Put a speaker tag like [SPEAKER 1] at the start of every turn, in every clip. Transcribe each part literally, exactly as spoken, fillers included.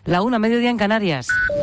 [SPEAKER 1] La una, mediodía en Canarias.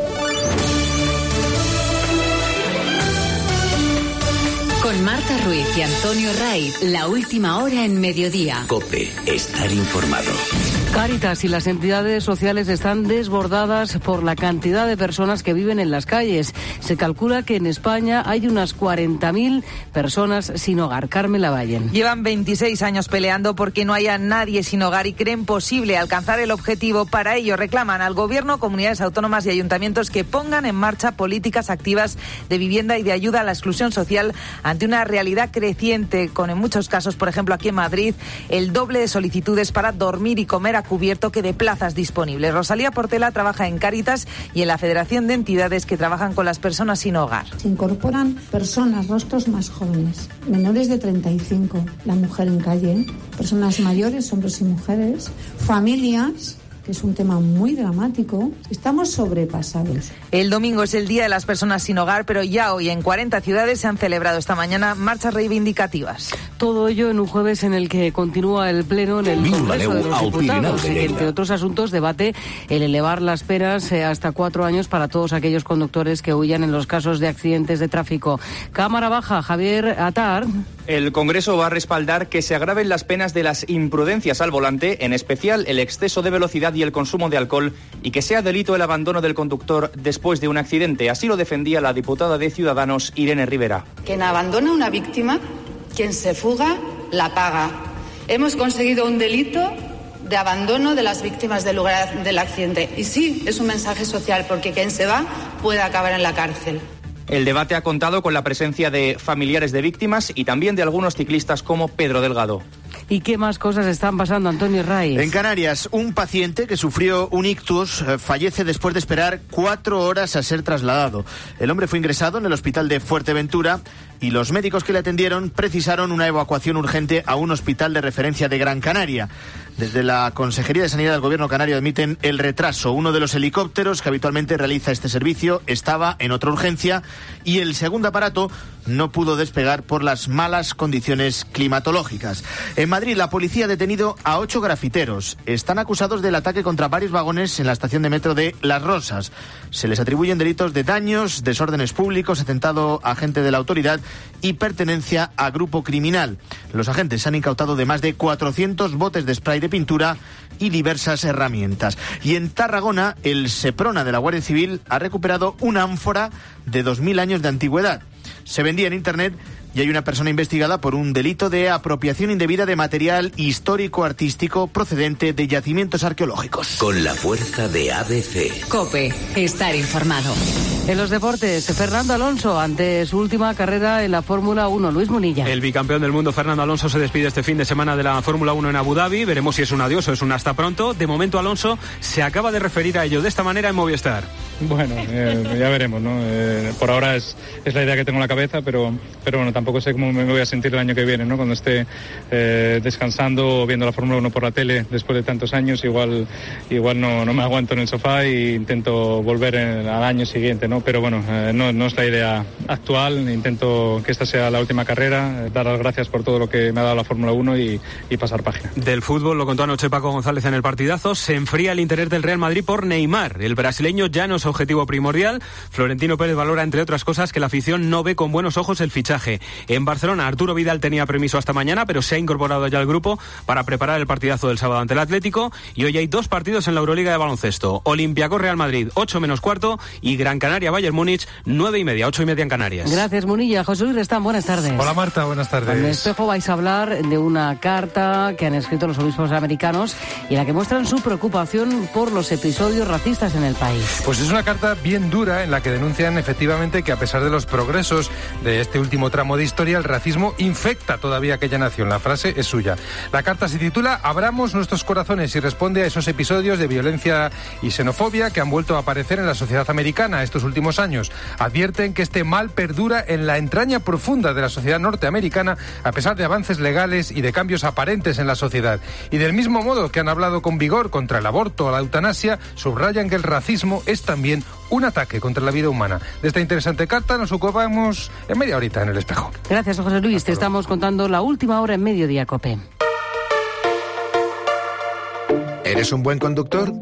[SPEAKER 2] Con Marta Ruiz y Antonio Raiz, la última hora en mediodía.
[SPEAKER 3] COPE, estar informado.
[SPEAKER 1] Cáritas y las entidades sociales están desbordadas por la cantidad de personas que viven en las calles. Se calcula que en España hay unas cuarenta mil personas sin hogar. Carmen Lavalle.
[SPEAKER 4] Llevan veintiséis años peleando porque no haya nadie sin hogar y creen posible alcanzar el objetivo. Para ello reclaman al Gobierno, comunidades autónomas y ayuntamientos que pongan en marcha políticas activas de vivienda y de ayuda a la exclusión social ante una realidad creciente, con en muchos casos, por ejemplo aquí en Madrid, el doble de solicitudes para dormir y comer a cubierto que de plazas disponibles. Rosalía Portela trabaja en Cáritas y en la Federación de Entidades que trabajan con las personas sin hogar.
[SPEAKER 5] Se incorporan personas, rostros más jóvenes, menores de treinta y cinco, la mujer en calle, personas mayores, hombres y mujeres, familias, que es un tema muy dramático. Estamos sobrepasados.
[SPEAKER 4] El domingo es el Día de las Personas sin Hogar, pero ya hoy en cuarenta ciudades se han celebrado esta mañana marchas reivindicativas.
[SPEAKER 1] Todo ello en un jueves en el que continúa el Pleno en el Congreso de los Diputados, que entre otros asuntos debate el elevar las penas hasta cuatro años para todos aquellos conductores que huyan en los casos de accidentes de tráfico. Cámara Baja, Javier Atar.
[SPEAKER 6] El Congreso va a respaldar que se agraven las penas de las imprudencias al volante, en especial el exceso de velocidad y el consumo de alcohol, y que sea delito el abandono del conductor después de un accidente. Así lo defendía la diputada de Ciudadanos, Irene Rivera.
[SPEAKER 7] Quien abandona a una víctima, quien se fuga, la paga. Hemos conseguido un delito de abandono de las víctimas del lugar del accidente. Y sí, es un mensaje social, porque quien se va puede acabar en la cárcel.
[SPEAKER 6] El debate ha contado con la presencia de familiares de víctimas y también de algunos ciclistas como Pedro Delgado.
[SPEAKER 1] ¿Y qué más cosas están pasando, Antonio Raiz?
[SPEAKER 8] En Canarias, un paciente que sufrió un ictus eh, fallece después de esperar cuatro horas a ser trasladado. El hombre fue ingresado en el hospital de Fuerteventura y los médicos que le atendieron precisaron una evacuación urgente a un hospital de referencia de Gran Canaria. Desde la Consejería de Sanidad del Gobierno canario admiten el retraso. Uno de los helicópteros que habitualmente realiza este servicio estaba en otra urgencia y el segundo aparato no pudo despegar por las malas condiciones climatológicas. En Madrid, la policía ha detenido a ocho grafiteros. Están acusados del ataque contra varios vagones en la estación de metro de Las Rosas. Se les atribuyen delitos de daños, desórdenes públicos, atentado a agente de la autoridad y pertenencia a grupo criminal. Los agentes se han incautado de más de cuatrocientos botes de spray de pintura y diversas herramientas. Y en Tarragona, el Seprona de la Guardia Civil ha recuperado una ánfora de dos mil años de antigüedad. Se vendía en Internet y hay una persona investigada por un delito de apropiación indebida de material histórico-artístico procedente de yacimientos arqueológicos.
[SPEAKER 3] Con la fuerza de A B C.
[SPEAKER 2] COPE, estar informado.
[SPEAKER 1] En los deportes, Fernando Alonso ante su última carrera en la Fórmula uno. Luis Munilla.
[SPEAKER 9] El bicampeón del mundo, Fernando Alonso, se despide este fin de semana de la Fórmula uno en Abu Dhabi. Veremos si es un adiós o es un hasta pronto. De momento, Alonso se acaba de referir a ello de esta manera en Movistar.
[SPEAKER 10] Bueno, eh, ya veremos, ¿no? Eh, por ahora es, es la idea que tengo en la cabeza, pero, pero bueno, tampoco sé cómo me voy a sentir el año que viene, ¿no? Cuando esté eh, descansando o viendo la Fórmula uno por la tele después de tantos años, igual, igual no, no me aguanto en el sofá e intento volver en, al año siguiente, ¿no? Pero bueno, eh, no, no es la idea actual. Intento que esta sea la última carrera, dar las gracias por todo lo que me ha dado la Fórmula uno y, y pasar página.
[SPEAKER 9] Del fútbol, lo contó anoche Paco González en el partidazo, se enfría el interés del Real Madrid por Neymar. El brasileño ya no es objetivo primordial. Florentino Pérez valora, entre otras cosas, que la afición no ve con buenos ojos el fichaje. En Barcelona, Arturo Vidal tenía permiso hasta mañana, pero se ha incorporado ya al grupo para preparar el partidazo del sábado ante el Atlético. Y hoy hay dos partidos en la Euroliga de baloncesto. Olympiacos Real Madrid, ocho menos cuarto, y Gran Canaria Bayern Múnich, nueve y media, ocho y media en Canarias.
[SPEAKER 1] Gracias, Munilla. José Luis Restán, buenas tardes.
[SPEAKER 11] Hola, Marta, buenas tardes.
[SPEAKER 1] En el Espejo vais a hablar de una carta que han escrito los obispos americanos y en la que muestran su preocupación por los episodios racistas en el país.
[SPEAKER 11] Pues es una carta bien dura en la que denuncian efectivamente que a pesar de los progresos de este último tramo de historia, el racismo infecta todavía aquella nación. La frase es suya. La carta se titula Abramos nuestros corazones y responde a esos episodios de violencia y xenofobia que han vuelto a aparecer en la sociedad americana estos últimos años. Advierten que este mal perdura en la entraña profunda de la sociedad norteamericana a pesar de avances legales y de cambios aparentes en la sociedad. Y del mismo modo que han hablado con vigor contra el aborto o la eutanasia, subrayan que el racismo es también un ataque contra la vida humana. De esta interesante carta nos ocupamos en media horita en El Espejo.
[SPEAKER 1] Gracias, José Luis. Te estamos contando la última hora en Mediodía COPE.
[SPEAKER 12] ¿Eres un buen conductor?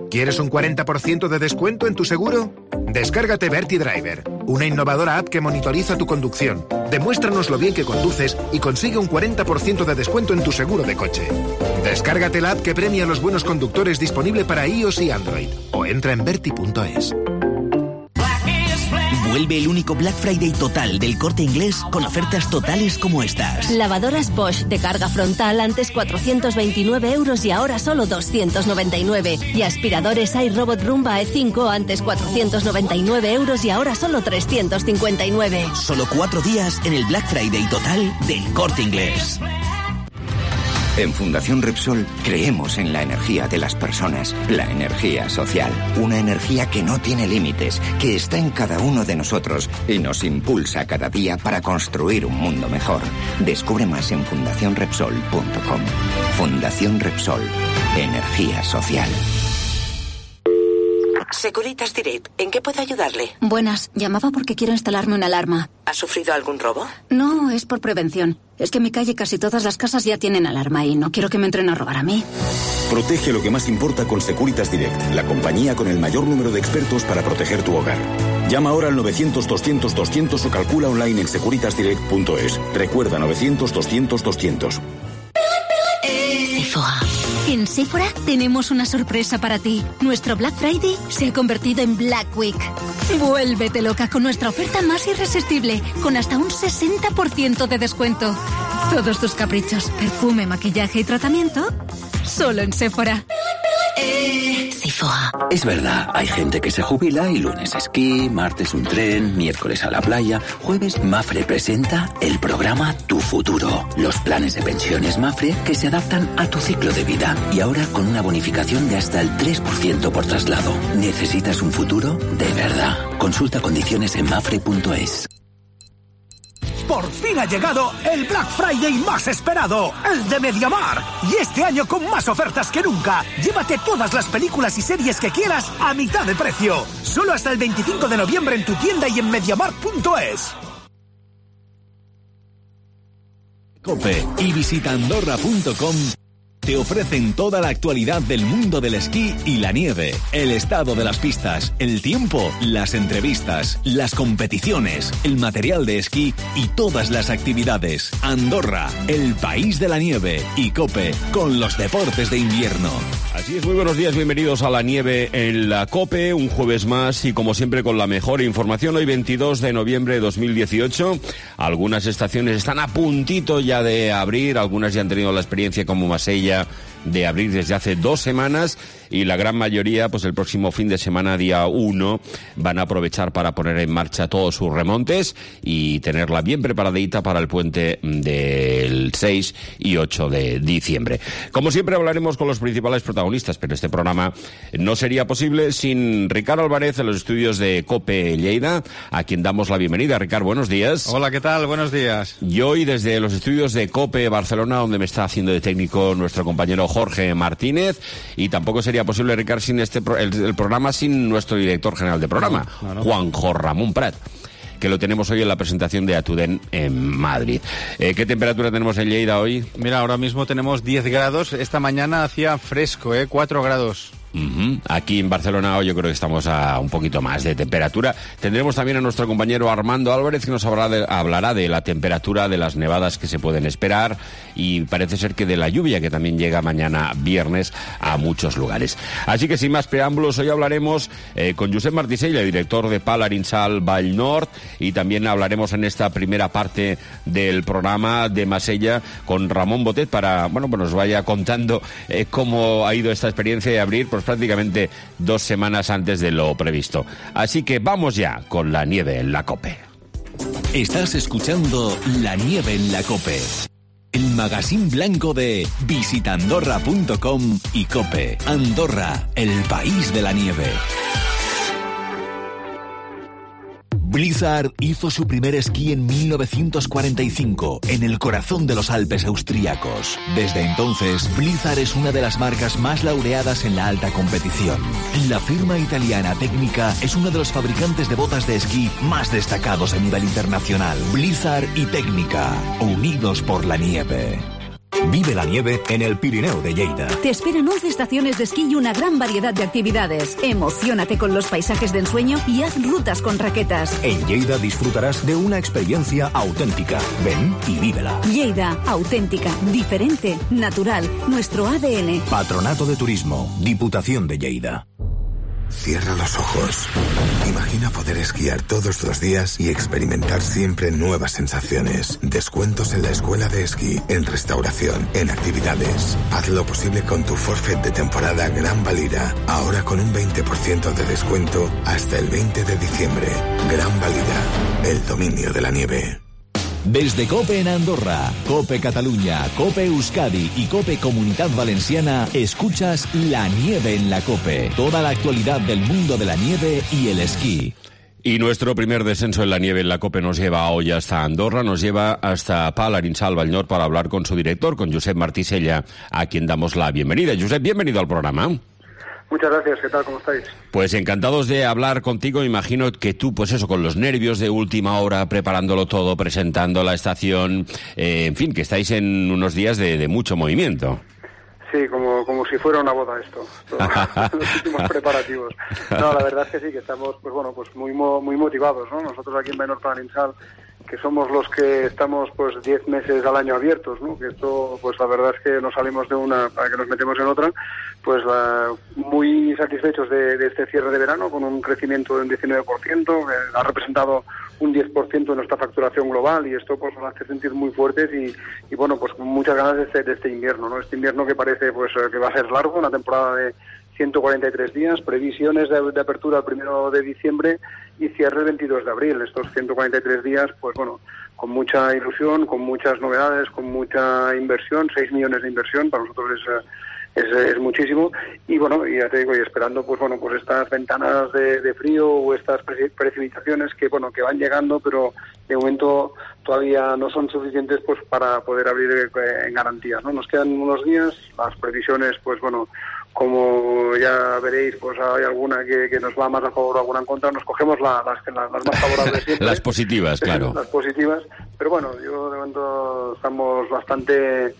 [SPEAKER 12] ¿Quieres un cuarenta por ciento de descuento en tu seguro? Descárgate Verti Driver, una innovadora app que monitoriza tu conducción. Demuéstranos lo bien que conduces y consigue un cuarenta por ciento de descuento en tu seguro de coche. Descárgate la app que premia a los buenos conductores, disponible para iOS y Android. O entra en verti punto es.
[SPEAKER 13] Vuelve el único Black Friday total del Corte Inglés con ofertas totales como estas.
[SPEAKER 14] Lavadoras Bosch de carga frontal antes cuatrocientos veintinueve euros y ahora solo doscientos noventa y nueve. Y aspiradores iRobot Rumba E cinco antes cuatrocientos noventa y nueve euros y ahora solo trescientos cincuenta y nueve.
[SPEAKER 13] Solo cuatro días en el Black Friday total del Corte Inglés.
[SPEAKER 15] En Fundación Repsol creemos en la energía de las personas, la energía social, una energía que no tiene límites, que está en cada uno de nosotros y nos impulsa cada día para construir un mundo mejor. Descubre más en fundación repsol punto com. Fundación Repsol, energía social.
[SPEAKER 16] Securitas Direct, ¿en qué puedo ayudarle?
[SPEAKER 17] Buenas, llamaba porque quiero instalarme una alarma.
[SPEAKER 16] ¿Ha sufrido algún robo?
[SPEAKER 17] No, es por prevención. Es que en mi calle casi todas las casas ya tienen alarma y no quiero que me entren a robar a mí.
[SPEAKER 18] Protege lo que más importa con Securitas Direct, la compañía con el mayor número de expertos para proteger tu hogar. Llama ahora al novecientos doscientos doscientos o calcula online en securitas direct punto es. Recuerda novecientos doscientos doscientos.
[SPEAKER 14] Sephora. En Sephora tenemos una sorpresa para ti. Nuestro Black Friday se ha convertido en Black Week. Vuélvete loca con nuestra oferta más irresistible, con hasta un sesenta por ciento de descuento. Todos tus caprichos, perfume, maquillaje y tratamiento, solo en Sephora.
[SPEAKER 3] Sephora. Es verdad, hay gente que se jubila y lunes esquí, martes un tren, miércoles a la playa, jueves Mafre presenta el programa Tu Futuro. Los planes de pensiones Mafre que se adaptan a tu ciclo de vida y ahora con una bonificación de hasta el tres por ciento por traslado. ¿Necesitas un futuro? De verdad. Consulta condiciones en mafre punto es.
[SPEAKER 19] Por fin ha llegado el Black Friday más esperado, el de MediaMarkt. Y este año con más ofertas que nunca. Llévate todas las películas y series que quieras a mitad de precio. Solo hasta el veinticinco de noviembre en tu tienda y en mediamarkt punto es.
[SPEAKER 20] COPE y visita andorra punto com te ofrecen toda la actualidad del mundo del esquí y la nieve, el estado de las pistas, el tiempo, las entrevistas, las competiciones, el material de esquí y todas las actividades. Andorra, el país de la nieve, y COPE con los deportes de invierno.
[SPEAKER 21] Así es, muy buenos días, bienvenidos a la nieve en la COPE, un jueves más y como siempre con la mejor información. Hoy veintidós de noviembre de dos mil dieciocho, algunas estaciones están a puntito ya de abrir, algunas ya han tenido la experiencia como Masella de abrir desde hace dos semanas y la gran mayoría, pues el próximo fin de semana, día uno, van a aprovechar para poner en marcha todos sus remontes y tenerla bien preparadita para el puente del seis y ocho de diciembre. Como siempre hablaremos con los principales protagonistas, pero este programa no sería posible sin Ricard Álvarez en los estudios de COPE Lleida, a quien damos la bienvenida. Ricard, buenos días.
[SPEAKER 22] Hola, ¿qué tal? Buenos días.
[SPEAKER 21] Y hoy desde los estudios de COPE Barcelona, donde me está haciendo de técnico nuestro compañero Jorge Martínez, y tampoco sería posible, Ricard, sin este pro el, el programa sin nuestro director general de programa, no, no, no. Juanjo Ramón Prat, que lo tenemos hoy en la presentación de Atuden en Madrid. Eh, ¿Qué temperatura tenemos en Lleida hoy?
[SPEAKER 22] Mira, ahora mismo tenemos diez grados, esta mañana hacía fresco, ¿eh? cuatro grados.
[SPEAKER 21] Uh-huh. Aquí en Barcelona hoy yo creo que estamos a un poquito más de temperatura. Tendremos también a nuestro compañero Armando Álvarez, que nos hablará de, hablará de la temperatura, de las nevadas que se pueden esperar y parece ser que de la lluvia que también llega mañana viernes a muchos lugares. Así que sin más preámbulos, hoy hablaremos eh, con Josep Martisella, director de Pal Arinsal Vall Nord, y también hablaremos en esta primera parte del programa de Masella con Ramón Botet para, bueno, pues nos vaya contando eh, cómo ha ido esta experiencia de abrir pues prácticamente dos semanas antes de lo previsto. Así que vamos ya con la nieve en la COPE.
[SPEAKER 20] Estás escuchando La Nieve en la COPE, el magazín blanco de visita andorra punto com y COPE. Andorra, el país de la nieve. Blizzard hizo su primer esquí en mil novecientos cuarenta y cinco, en el corazón de los Alpes austríacos. Desde entonces, Blizzard es una de las marcas más laureadas en la alta competición. La firma italiana Tecnica es uno de los fabricantes de botas de esquí más destacados a nivel internacional. Blizzard y Tecnica, unidos por la nieve.
[SPEAKER 4] Vive la nieve en el Pirineo de Lleida.
[SPEAKER 5] Te esperan once estaciones de esquí y una gran variedad de actividades. Emociónate con los paisajes de ensueño y haz rutas con raquetas.
[SPEAKER 4] En Lleida disfrutarás de una experiencia auténtica. Ven y vívela.
[SPEAKER 5] Lleida, auténtica, diferente, natural, nuestro A D N.
[SPEAKER 4] Patronato de Turismo, Diputación de Lleida.
[SPEAKER 23] Cierra los ojos. Imagina poder esquiar todos los días y experimentar siempre nuevas sensaciones. Descuentos en la escuela de esquí, en restauración, en actividades. Haz lo posible con tu forfait de temporada Gran Valira. Ahora con un veinte por ciento de descuento hasta el veinte de diciembre. Gran Valira, el dominio de la nieve.
[SPEAKER 20] Desde COPE en Andorra, COPE Cataluña, COPE Euskadi y COPE Comunidad Valenciana, escuchas La Nieve en la COPE. Toda la actualidad del mundo de la nieve y el esquí.
[SPEAKER 21] Y nuestro primer descenso en la nieve en la COPE nos lleva hoy hasta Andorra, nos lleva hasta Pal Arinsal Vallnor para hablar con su director, con Josep Martí Sella, a quien damos la bienvenida. Josep, bienvenido al programa.
[SPEAKER 24] Muchas gracias, ¿qué tal? ¿Cómo estáis?
[SPEAKER 21] Pues encantados de hablar contigo. Imagino que tú, pues eso, con los nervios de última hora, preparándolo todo, presentando la estación, eh, en fin, que estáis en unos días de, de mucho movimiento.
[SPEAKER 24] Sí, como, como si fuera una boda esto, los últimos preparativos. No, la verdad es que sí, que estamos, pues bueno, pues muy muy motivados, ¿no? Nosotros aquí en Vallnor Pal Arinsal, que somos los que estamos pues diez meses al año abiertos, ¿no? Que esto, pues la verdad es que nos salimos de una para que nos metemos en otra, pues la, muy satisfechos de, de este cierre de verano, con un crecimiento de un diecinueve por ciento, que ha representado un diez por ciento de nuestra facturación global, y esto pues nos hace sentir muy fuertes y, y bueno, pues con muchas ganas de este, de este invierno, ¿no? Este invierno que parece pues que va a ser largo, una temporada de ciento cuarenta y tres días, previsiones de, de apertura el primero de diciembre y cierre el veintidós de abril. Estos ciento cuarenta y tres días, pues bueno, con mucha ilusión, con muchas novedades, con mucha inversión, seis millones de inversión, para nosotros es, es, es muchísimo, y bueno, y ya te digo, y esperando pues bueno, pues estas ventanas de, de frío o estas precipitaciones que bueno, que van llegando, pero de momento todavía no son suficientes pues para poder abrir en garantías, ¿no? Nos quedan unos días, las previsiones pues bueno, como ya veréis, pues hay alguna que, que nos va más a favor o alguna en contra. Nos cogemos la, las, las, las más favorables siempre.
[SPEAKER 21] Las positivas, claro.
[SPEAKER 24] Las positivas. Pero bueno, yo de momento estamos bastante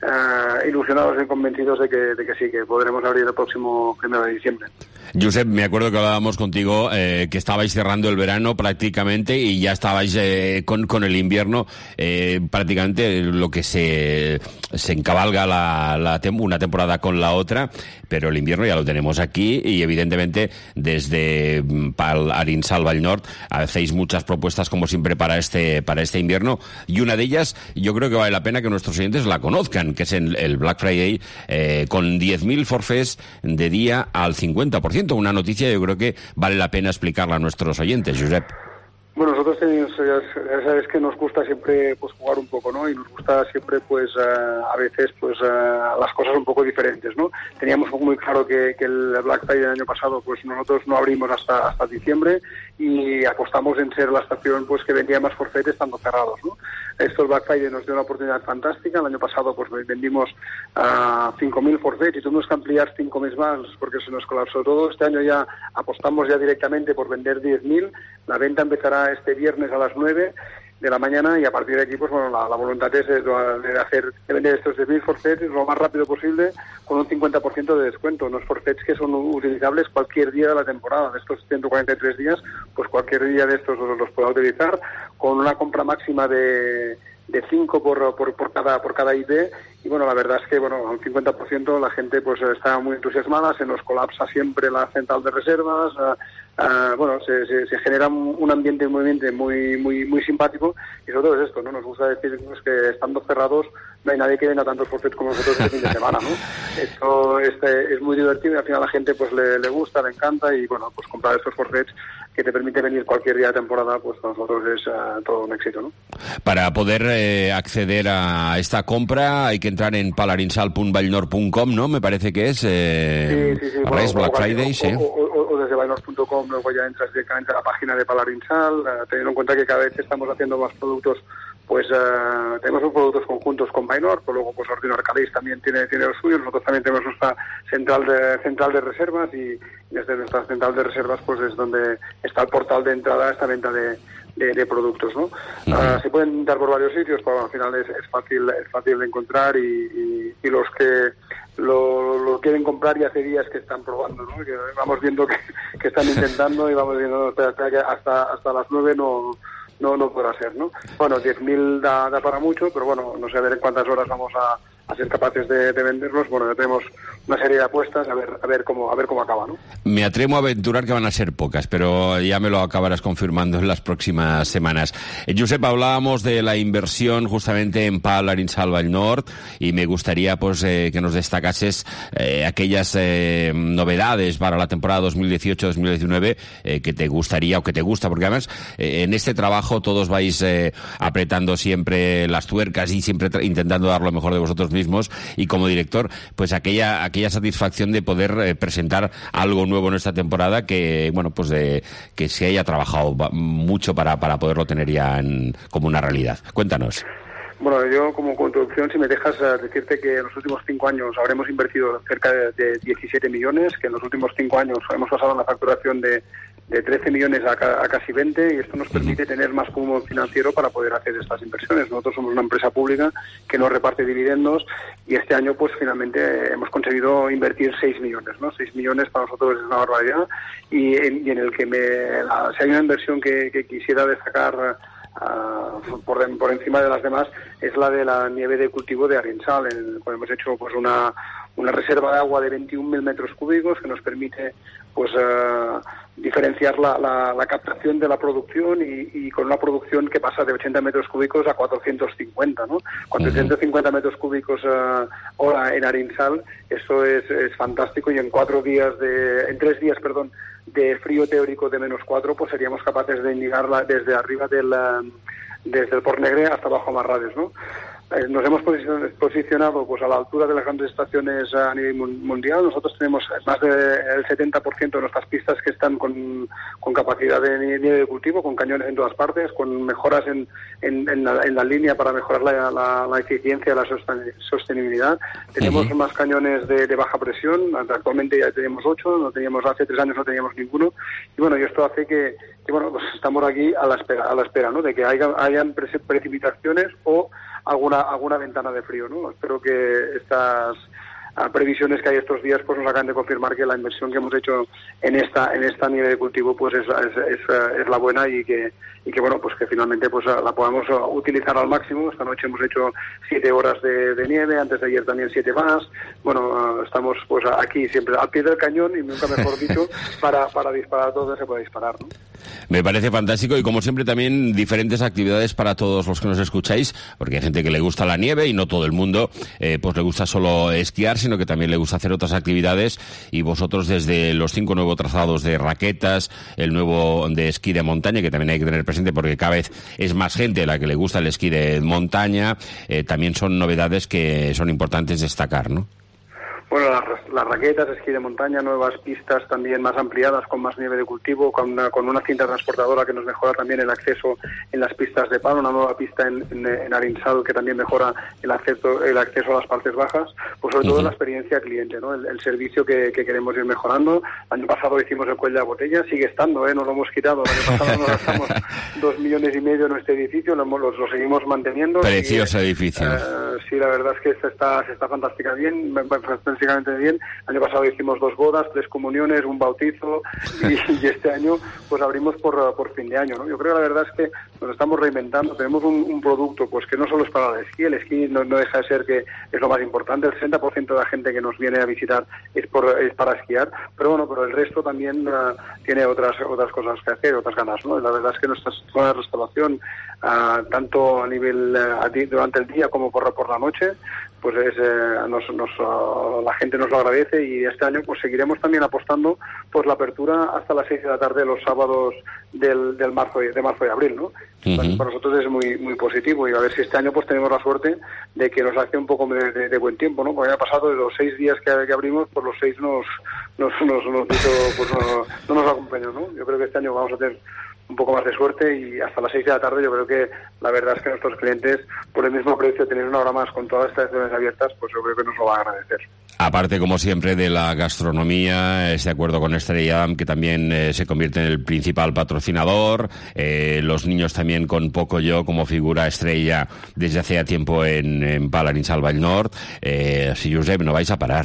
[SPEAKER 24] uh, ilusionados y convencidos de que, de que sí, que podremos abrir el próximo primero de diciembre.
[SPEAKER 21] Josep, me acuerdo que hablábamos contigo eh, que estabais cerrando el verano prácticamente y ya estabais eh, con, con el invierno eh, prácticamente lo que se, se encabalga la, la tem- una temporada con la otra, pero el invierno ya lo tenemos aquí y evidentemente desde Pal Arinsal Vallnor hacéis muchas propuestas como siempre para este para este invierno, y una de ellas yo creo que vale la pena que nuestros oyentes la conozcan, que es el, el Black Friday eh, con diez mil forfés de día al cincuenta por ciento. Una noticia yo creo que vale la pena explicarla a nuestros oyentes, Josep.
[SPEAKER 24] Bueno, nosotros tenemos, ya sabes que nos gusta siempre pues jugar un poco, ¿no? Y nos gusta siempre pues uh, a veces pues uh, las cosas un poco diferentes, ¿no? Teníamos muy claro que, que el Black Friday del año pasado pues nosotros no abrimos hasta hasta diciembre y apostamos en ser la estación pues que vendía más forfetes estando cerrados, ¿no? Esto el Black Friday nos dio una oportunidad fantástica. El año pasado pues vendimos uh, cinco mil forfetes y tuvimos que ampliar cinco meses más porque se nos colapsó todo. Este año ya apostamos ya directamente por vender diez mil. La venta empezará este viernes a las nueve de la mañana y a partir de aquí pues bueno, la, la voluntad es de, de hacer de vender estos diez mil forfetes lo más rápido posible con un cincuenta por ciento de descuento. Unos forfetes que son utilizables cualquier día de la temporada. De estos ciento cuarenta y tres días, pues cualquier día de estos los, los pueda utilizar con una compra máxima de de cinco por, por, por cada por cada I P. Y bueno, la verdad es que bueno, al cincuenta por ciento la gente pues está muy entusiasmada, se nos colapsa siempre la central de reservas, uh, uh, bueno, se, se, se genera un ambiente muy muy muy muy simpático, y sobre todo es esto, ¿no? Nos gusta decir pues, que estando cerrados no hay nadie que venda tantos forfetes como nosotros este fin de semana, ¿no? Esto este, es muy divertido y al final a la gente pues le, le gusta, le encanta, y bueno, pues comprar estos forfetes que te permite venir cualquier día de temporada, pues para nosotros es uh, todo un éxito, ¿no?
[SPEAKER 21] Para poder eh, acceder a esta compra hay que entrar en palarinsal punto vallnor punto com, ¿no? Me parece que es eh,
[SPEAKER 24] sí, sí, sí.
[SPEAKER 21] Bueno, Black Friday,
[SPEAKER 24] o,
[SPEAKER 21] sí.
[SPEAKER 24] O, o, o desde vallnor punto com luego ya entras directamente a la página de Palarinsal, uh, teniendo en cuenta que cada vez estamos haciendo más productos pues uh, tenemos unos productos conjuntos con Bainor, pues luego pues Ordinor Calais también tiene tiene lo suyo. Nosotros también tenemos nuestra central de central de reservas, y desde nuestra central de reservas pues es donde está el portal de entrada a esta venta de De, de productos, ¿no? Uh, se pueden dar por varios sitios, pero al final es, es fácil es fácil de encontrar, y, y, y los que lo, lo quieren comprar y hace días que están probando, ¿no? Que vamos viendo que, que están intentando y vamos viendo hasta, hasta, hasta las nueve no no no podrá ser, ¿no? Bueno, diez mil da, da para mucho, pero bueno, no sé a ver en cuántas horas vamos a, a ser capaces de, de venderlos. Bueno, ya tenemos una serie de apuestas, a ver a ver cómo a ver cómo acaba, ¿no?
[SPEAKER 21] Me atrevo a aventurar que van a ser pocas, pero ya me lo acabarás confirmando en las próximas semanas. Eh, Josep, hablábamos de la inversión justamente en Pal Arinsal Vallnord, y me gustaría pues eh, que nos destacases eh, aquellas eh, novedades para la temporada dos mil dieciocho dos mil diecinueve eh, que te gustaría o que te gusta, porque además eh, en este trabajo todos vais eh, apretando siempre las tuercas y siempre intentando dar lo mejor de vosotros mismos, y como director, pues aquella aquella satisfacción de poder eh, presentar algo nuevo en esta temporada, que bueno, pues de que se haya trabajado mucho para, para poderlo tener ya en, como una realidad. Cuéntanos.
[SPEAKER 24] Bueno, yo como introducción, si me dejas uh, decirte que en los últimos cinco años habremos invertido cerca de, de diecisiete millones, que en los últimos cinco años hemos pasado una facturación de, de trece millones a, ca, a casi veinte, y esto nos permite tener más cúmulo financiero para poder hacer estas inversiones. Nosotros somos una empresa pública que nos reparte dividendos, y este año pues finalmente hemos conseguido invertir seis millones, ¿no? seis millones para nosotros es una barbaridad, y en, y en el que me, la, si hay una inversión que, que quisiera destacar Uh, por, por encima de las demás, es la de la nieve de cultivo de Arinsal. En, pues hemos hecho pues una, una reserva de agua de veintiún mil metros cúbicos que nos permite pues uh, diferenciar la, la, la captación de la producción, y, y con una producción que pasa de ochenta metros cúbicos a cuatrocientos cincuenta, ¿no? cuatrocientos cincuenta metros cúbicos uh, hora en Arinsal, eso es, es fantástico, y en cuatro días de, en tres días, perdón, de frío teórico de menos cuatro, pues seríamos capaces de llegar desde arriba del, desde el Port Negre hasta abajo a Marrades, ¿no? Eh, nos hemos posicionado pues a la altura de las grandes estaciones a nivel mundial. Nosotros tenemos más del setenta por ciento de nuestras pistas que están con, con capacidad de nieve de cultivo, con cañones en todas partes, con mejoras en, en, en, la, en la línea para mejorar la, la, la eficiencia y la sostenibilidad. Tenemos uh-huh. más cañones de, de baja presión. Actualmente ya tenemos ocho, no teníamos hace tres años no teníamos ninguno. Y bueno, y esto hace que, que bueno, pues estamos aquí a la espera, a la espera, ¿no? De que haya, hayan precipitaciones o alguna alguna ventana de frío, ¿no? Espero que estas uh, previsiones que hay estos días pues nos acaban de confirmar que la inversión que hemos hecho en esta en esta nieve de cultivo pues es, es, es, es la buena, y que y que bueno pues que finalmente pues la podamos utilizar al máximo. Esta noche hemos hecho siete horas de, de nieve, antes de ayer también siete más. Bueno, uh, estamos pues aquí siempre al pie del cañón, y nunca mejor dicho, para para disparar todo lo que se puede disparar, ¿no?
[SPEAKER 21] Me parece fantástico, y como siempre también diferentes actividades para todos los que nos escucháis, porque hay gente que le gusta la nieve y no todo el mundo eh, pues le gusta solo esquiar, sino que también le gusta hacer otras actividades, y vosotros desde los cinco nuevos trazados de raquetas, el nuevo de esquí de montaña, que también hay que tener presente porque cada vez es más gente la que le gusta el esquí de montaña, eh, también son novedades que son importantes destacar, ¿no?
[SPEAKER 24] Bueno, las, las raquetas, esquí de montaña, nuevas pistas también más ampliadas, con más nieve de cultivo, con una, con una cinta transportadora que nos mejora también el acceso en las pistas de palo, una nueva pista en, en, en Arinsal que también mejora el acceso, el acceso a las partes bajas, pues sobre uh-huh. todo la experiencia cliente, ¿no? El, el servicio que, que queremos ir mejorando. El año pasado hicimos el cuello de botella, sigue estando, ¿eh? No lo hemos quitado. El año pasado nos gastamos dos millones y medio en este edificio, lo, lo, lo seguimos manteniendo.
[SPEAKER 21] Precioso y, edificio.
[SPEAKER 24] Eh, sí, la verdad es que se está, se está fantástica bien, fantásticamente bien. El año pasado hicimos dos bodas, tres comuniones, un bautizo, y, y este año pues abrimos por, por fin de año, ¿no? Yo creo que la verdad es que nos estamos reinventando. Tenemos un, un producto pues que no solo es para el esquí, el esquí no, no deja de ser que es lo más importante. El sesenta por ciento de la gente que nos viene a visitar es, por, es para esquiar, pero bueno, pero el resto también uh, tiene otras otras cosas que hacer, otras ganas, ¿no? La verdad es que nuestra zona de restauración, uh, tanto a nivel uh, durante el día como por, por la noche, pues es, eh, nos, nos, uh, la gente nos lo agradece, y este año pues seguiremos también apostando por la apertura hasta las seis de la tarde los sábados del, del marzo de marzo y abril, ¿no? Uh-huh. Para nosotros es muy muy positivo, y a ver si este año pues tenemos la suerte de que nos hace un poco de, de, de buen tiempo, ¿no? Porque ha pasado de los seis días que, que abrimos, por los seis nos nos nos, nos hizo, pues no, no nos acompañó, ¿no? Yo creo que este año vamos a tener un poco más de suerte, y hasta las seis de la tarde yo creo que la verdad es que nuestros clientes, por el mismo precio, tener una hora más con todas estas estaciones abiertas, pues yo creo que nos lo van a agradecer.
[SPEAKER 21] Aparte, como siempre, de la gastronomía, este acuerdo con Estrella Damm, que también eh, se convierte en el principal patrocinador, eh, los niños también con Pocoyo como figura estrella desde hace tiempo en, en Palarins al Vallnord. Eh, si Josep, no vais a parar.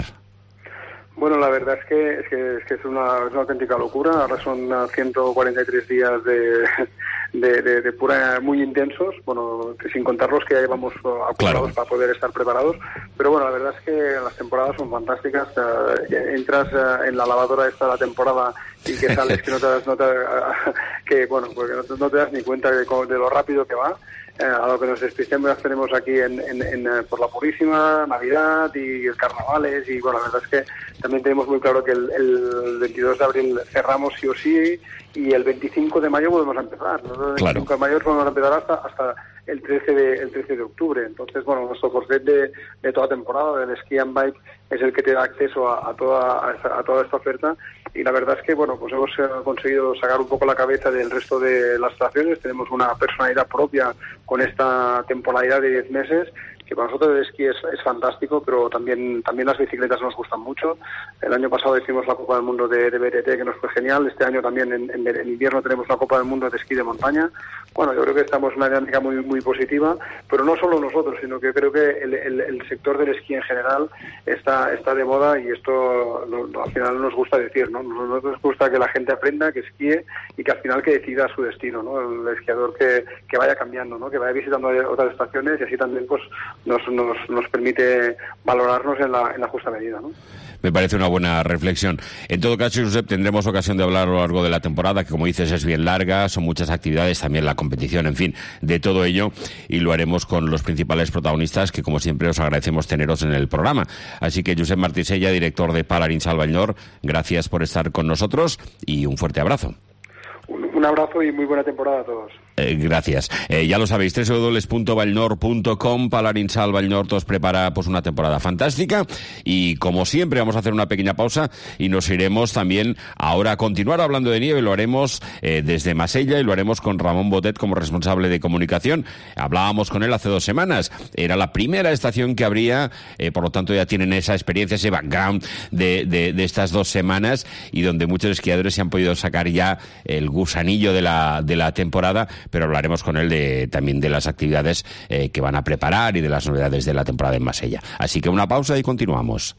[SPEAKER 24] Bueno, la verdad es que es, que, es, que es, una, es una auténtica locura. Ahora son ciento cuarenta y tres días de, de, de, de pura, muy intensos, bueno, que sin contar los que ya llevamos acumulados, claro, para poder estar preparados. Pero bueno, la verdad es que las temporadas son fantásticas. Uh, entras uh, en la lavadora esta de la temporada y que sales que no te das, no te, uh, que bueno, porque no, no te das ni cuenta de, de lo rápido que va. Eh, a lo que nos despistemos tenemos aquí en, en, en, por la Purísima, Navidad y el Carnavales, y bueno, la verdad es que también tenemos muy claro que el, el veintidós de abril cerramos sí o sí, y el veinticinco de mayo volvemos a empezar. Nosotros el
[SPEAKER 21] claro.
[SPEAKER 24] veinticinco de mayo volvemos a empezar hasta, hasta el trece de, el trece de octubre. Entonces, bueno, nuestro corset de, de toda temporada del Ski and Bike es el que te da acceso a, a, toda, a, esta, a toda esta oferta, y la verdad es que, bueno, pues hemos conseguido sacar un poco la cabeza del resto de las estaciones. Tenemos una personalidad propia con esta temporalidad de diez meses, que para nosotros el esquí es, es fantástico, pero también también las bicicletas nos gustan mucho. El año pasado hicimos la Copa del Mundo de, de B T T, que nos fue genial. Este año también en, en, en invierno tenemos la Copa del Mundo de esquí de montaña. Bueno, yo creo que estamos en una dinámica muy muy positiva, pero no solo nosotros, sino que creo que el, el, el sector del esquí en general está está de moda, y esto lo, lo, al final nos gusta decir, ¿no? Nos, nos gusta que la gente aprenda, que esquíe, y que al final que decida su destino, ¿no? El esquiador que, que vaya cambiando, ¿no? Que vaya visitando otras estaciones, y así también pues nos nos, nos permite valorarnos en la, en la justa medida, ¿no?
[SPEAKER 21] Me parece una buena reflexión. En todo caso, Josep, tendremos ocasión de hablar a lo largo de la temporada, que como dices es bien larga, son muchas actividades, también la competición, en fin, de todo ello, y lo haremos con los principales protagonistas, que como siempre os agradecemos teneros en el programa. Así que Josep Martisella, director de Palarins al Vallnord, gracias por estar con nosotros y un fuerte abrazo.
[SPEAKER 24] Un, un abrazo y muy buena temporada a todos.
[SPEAKER 21] Eh, gracias. Eh, ya lo sabéis, doble u doble u doble u punto vallnord punto com. Palarins al Vallnord os prepara pues una temporada fantástica, y como siempre vamos a hacer una pequeña pausa y nos iremos también ahora a continuar hablando de nieve. Lo haremos eh, desde Masella, y lo haremos con Ramón Botet como responsable de comunicación. Hablábamos con él hace dos semanas. Era la primera estación que habría, eh, por lo tanto ya tienen esa experiencia, ese background de, de, de estas dos semanas, y donde muchos esquiadores se han podido sacar ya el gusanillo de la, de la temporada. Pero hablaremos con él de, también de las actividades eh, que van a preparar y de las novedades de la temporada en Masella. Así que una pausa y continuamos.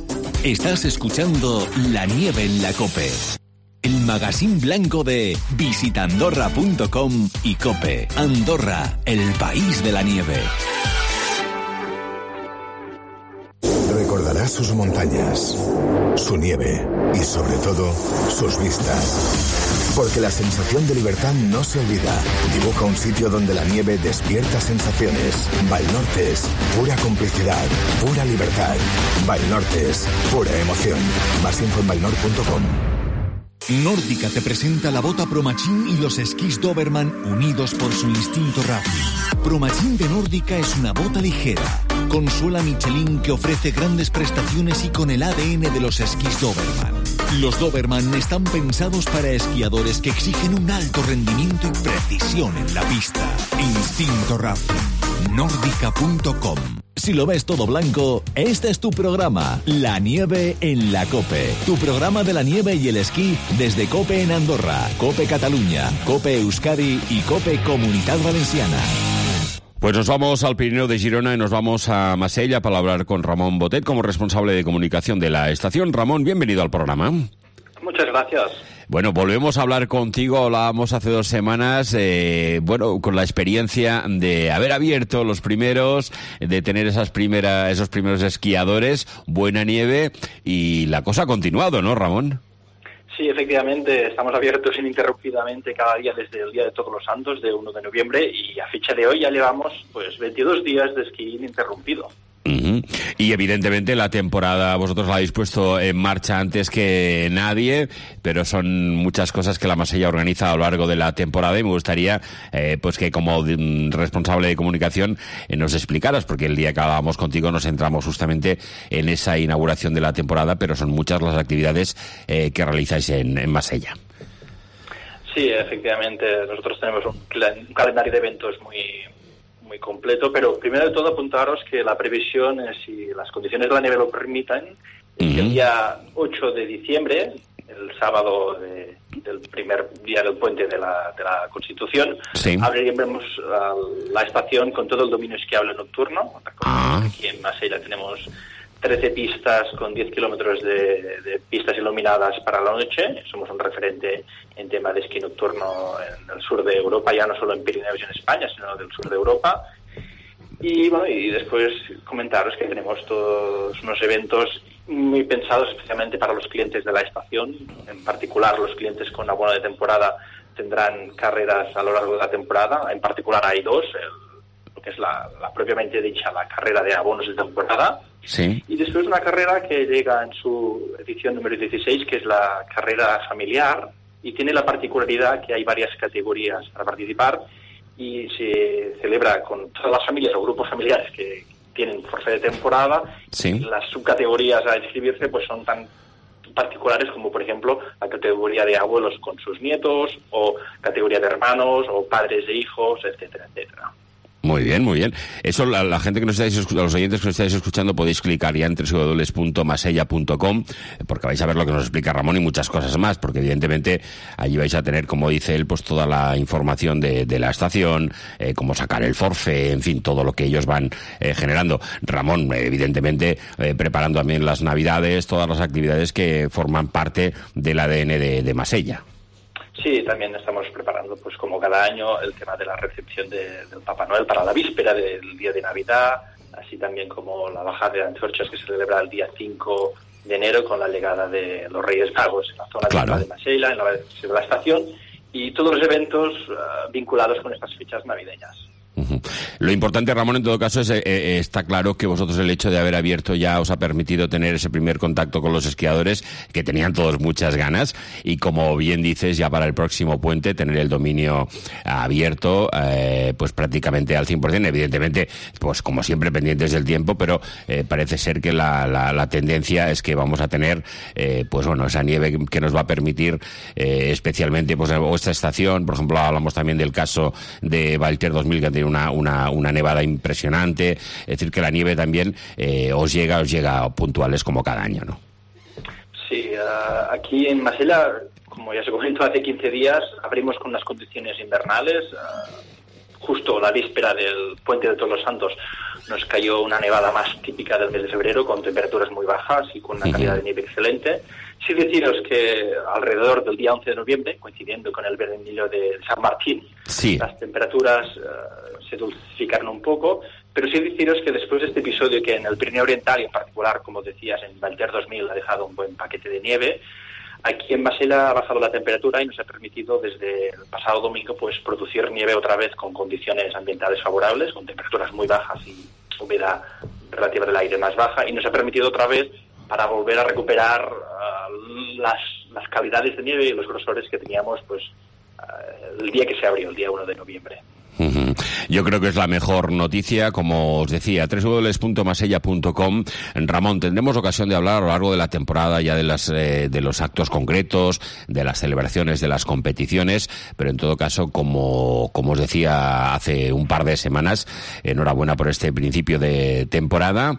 [SPEAKER 20] Estás escuchando La Nieve en la COPE, el magazín blanco de visita andorra punto com y COPE. Andorra, el país de la nieve.
[SPEAKER 23] Recordarás sus montañas, su nieve y sobre todo sus vistas. Porque la sensación de libertad no se olvida. Dibuja un sitio donde la nieve despierta sensaciones. Vallnortes, pura complicidad, pura libertad. Vallnortes, pura emoción. Más info en vallnord punto com.
[SPEAKER 20] Nórdica te presenta la bota Promachín y los esquís Doberman unidos por su instinto rápido. Promachín de Nórdica es una bota ligera, con suela Michelin que ofrece grandes prestaciones y con el A D N de los esquís Doberman. Los Doberman están pensados para esquiadores que exigen un alto rendimiento y precisión en la pista. Instinto Racing. Nórdica punto com. Si lo ves todo blanco, este es tu programa, La Nieve en la COPE. Tu programa de la nieve y el esquí desde COPE en Andorra, COPE Cataluña, COPE Euskadi y COPE Comunidad Valenciana.
[SPEAKER 21] Pues nos vamos al Pirineo de Girona y nos vamos a Masella para hablar con Ramón Botet como responsable de comunicación de la estación. Ramón, bienvenido al programa.
[SPEAKER 2] Muchas gracias.
[SPEAKER 21] Bueno, volvemos a hablar contigo. Hablábamos hace dos semanas, eh, bueno, con la experiencia de haber abierto los primeros, de tener esas primeras, esos primeros esquiadores, buena nieve, y la cosa ha continuado, ¿no, Ramón?
[SPEAKER 2] Sí, efectivamente, estamos abiertos ininterrumpidamente cada día desde el Día de Todos los Santos, de uno de noviembre, y a fecha de hoy ya llevamos pues veintidós días de esquí ininterrumpido.
[SPEAKER 21] Uh-huh. Y evidentemente la temporada vosotros la habéis puesto en marcha antes que nadie, pero son muchas cosas que la Masella organiza a lo largo de la temporada, y me gustaría eh, pues que como de, responsable de comunicación eh, nos explicaras, porque el día que hablábamos contigo nos centramos justamente en esa inauguración de la temporada, pero son muchas las actividades eh, que realizáis en, en Masella.
[SPEAKER 2] Sí, efectivamente, nosotros tenemos un, un calendario de eventos muy muy completo, pero primero de todo apuntaros que la previsión, eh, si las condiciones de la nieve lo permitan, es que el día ocho de diciembre, el sábado de, del primer día del puente de la, de la Constitución, sí. abriremos uh, la estación con todo el dominio esquiable nocturno. Ah. Aquí en Masella tenemos trece pistas con diez kilómetros de, de pistas iluminadas para la noche. Somos un referente en tema de esquí nocturno en el sur de Europa, ya no solo en Pirineos y en España, sino del sur de Europa. Y bueno, y después comentaros que tenemos todos unos eventos muy pensados especialmente para los clientes de la estación. En particular, los clientes con abono de temporada tendrán carreras a lo largo de la temporada. En particular hay dos, el, lo que es la, la propiamente dicha, la carrera de abonos de temporada.
[SPEAKER 21] Sí.
[SPEAKER 2] Y después una carrera que llega en su edición número dieciséis, que es la carrera familiar, y tiene la particularidad que hay varias categorías para participar y se celebra con todas las familias o grupos familiares que tienen forfait de temporada.
[SPEAKER 21] Sí.
[SPEAKER 2] Las subcategorías a inscribirse pues son tan particulares como, por ejemplo, la categoría de abuelos con sus nietos, o categoría de hermanos, o padres de hijos, etcétera, etcétera.
[SPEAKER 21] Muy bien, muy bien. Eso, la, la gente que nos estáis escuchando, los oyentes que nos estáis escuchando, podéis clicar ya en doble u doble u doble u punto masella punto com, porque vais a ver lo que nos explica Ramón y muchas cosas más, porque evidentemente allí vais a tener, como dice él, pues toda la información de, de la estación, eh, cómo sacar el forfait, en fin, todo lo que ellos van eh, generando. Ramón, evidentemente, eh, preparando también las navidades, todas las actividades que forman parte del A D N de, de Masella.
[SPEAKER 2] Sí, también estamos preparando, pues como cada año, el tema de la recepción de, del Papá Noel para la víspera del día de Navidad, así también como la bajada de antorchas que se celebra el día cinco de enero con la llegada de los Reyes Magos en la zona claro. de Masella, en la, de la estación, y todos los eventos uh, vinculados con estas fechas navideñas.
[SPEAKER 21] Uh-huh. Lo importante, Ramón, en todo caso, es eh, eh, está claro que vosotros el hecho de haber abierto ya os ha permitido tener ese primer contacto con los esquiadores, que tenían todos muchas ganas, y como bien dices, ya para el próximo puente tener el dominio abierto, eh, pues prácticamente al cien por ciento, evidentemente, pues como siempre pendientes del tiempo, pero eh, parece ser que la, la, la tendencia es que vamos a tener, eh, pues bueno, esa nieve que nos va a permitir, eh, especialmente, pues esta estación, por ejemplo, hablamos también del caso de Valter dos mil, que han Una, una, una nevada impresionante, es decir, que la nieve también eh, os llega, os llega puntuales como cada año, ¿no?
[SPEAKER 2] Sí, uh, aquí en Masella, como ya se comentó hace quince días, abrimos con unas condiciones invernales. Uh, justo la víspera del Puente de Todos los Santos nos cayó una nevada más típica del mes de febrero, con temperaturas muy bajas y con una calidad de nieve excelente. Sí deciros que alrededor del día once de noviembre, coincidiendo con el veranillo de San Martín,
[SPEAKER 21] sí.
[SPEAKER 2] las temperaturas uh, se dulcificaron un poco, pero sí deciros que después de este episodio, que en el Pirineo Oriental y en particular, como decías, en Valter dos mil ha dejado un buen paquete de nieve, aquí en Masella ha bajado la temperatura y nos ha permitido desde el pasado domingo pues producir nieve otra vez con condiciones ambientales favorables, con temperaturas muy bajas y humedad relativa del aire más baja, y nos ha permitido otra vez para volver a recuperar uh, las, las calidades de nieve y los grosores que teníamos pues uh, el día que se abrió, el día uno de noviembre.
[SPEAKER 21] Uh-huh. Yo creo que es la mejor noticia, como os decía, doble u doble u doble u punto masella punto com. Ramón, tendremos ocasión de hablar a lo largo de la temporada ya de las eh, de los actos concretos, de las celebraciones, de las competiciones, pero en todo caso, como, como os decía hace un par de semanas, enhorabuena por este principio de temporada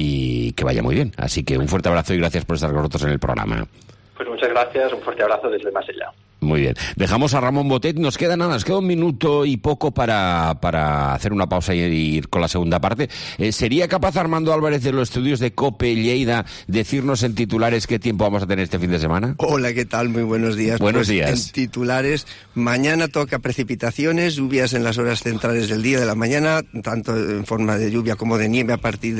[SPEAKER 21] y que vaya muy bien. Así que un fuerte abrazo y gracias por estar con nosotros en el programa.
[SPEAKER 2] Pues muchas gracias, un fuerte abrazo desde Masella.
[SPEAKER 21] Muy bien. Dejamos a Ramón Botet. Nos queda nada, nos queda un minuto y poco para, para hacer una pausa y ir con la segunda parte. Eh, ¿Sería capaz Armando Álvarez de los estudios de COPE Lleida decirnos en titulares qué tiempo vamos a tener este fin de semana?
[SPEAKER 6] Hola, ¿qué tal? Muy buenos días.
[SPEAKER 21] Buenos
[SPEAKER 6] pues
[SPEAKER 21] días.
[SPEAKER 6] En titulares, mañana toca precipitaciones, lluvias en las horas centrales del día de la mañana, tanto en forma de lluvia como de nieve a partir de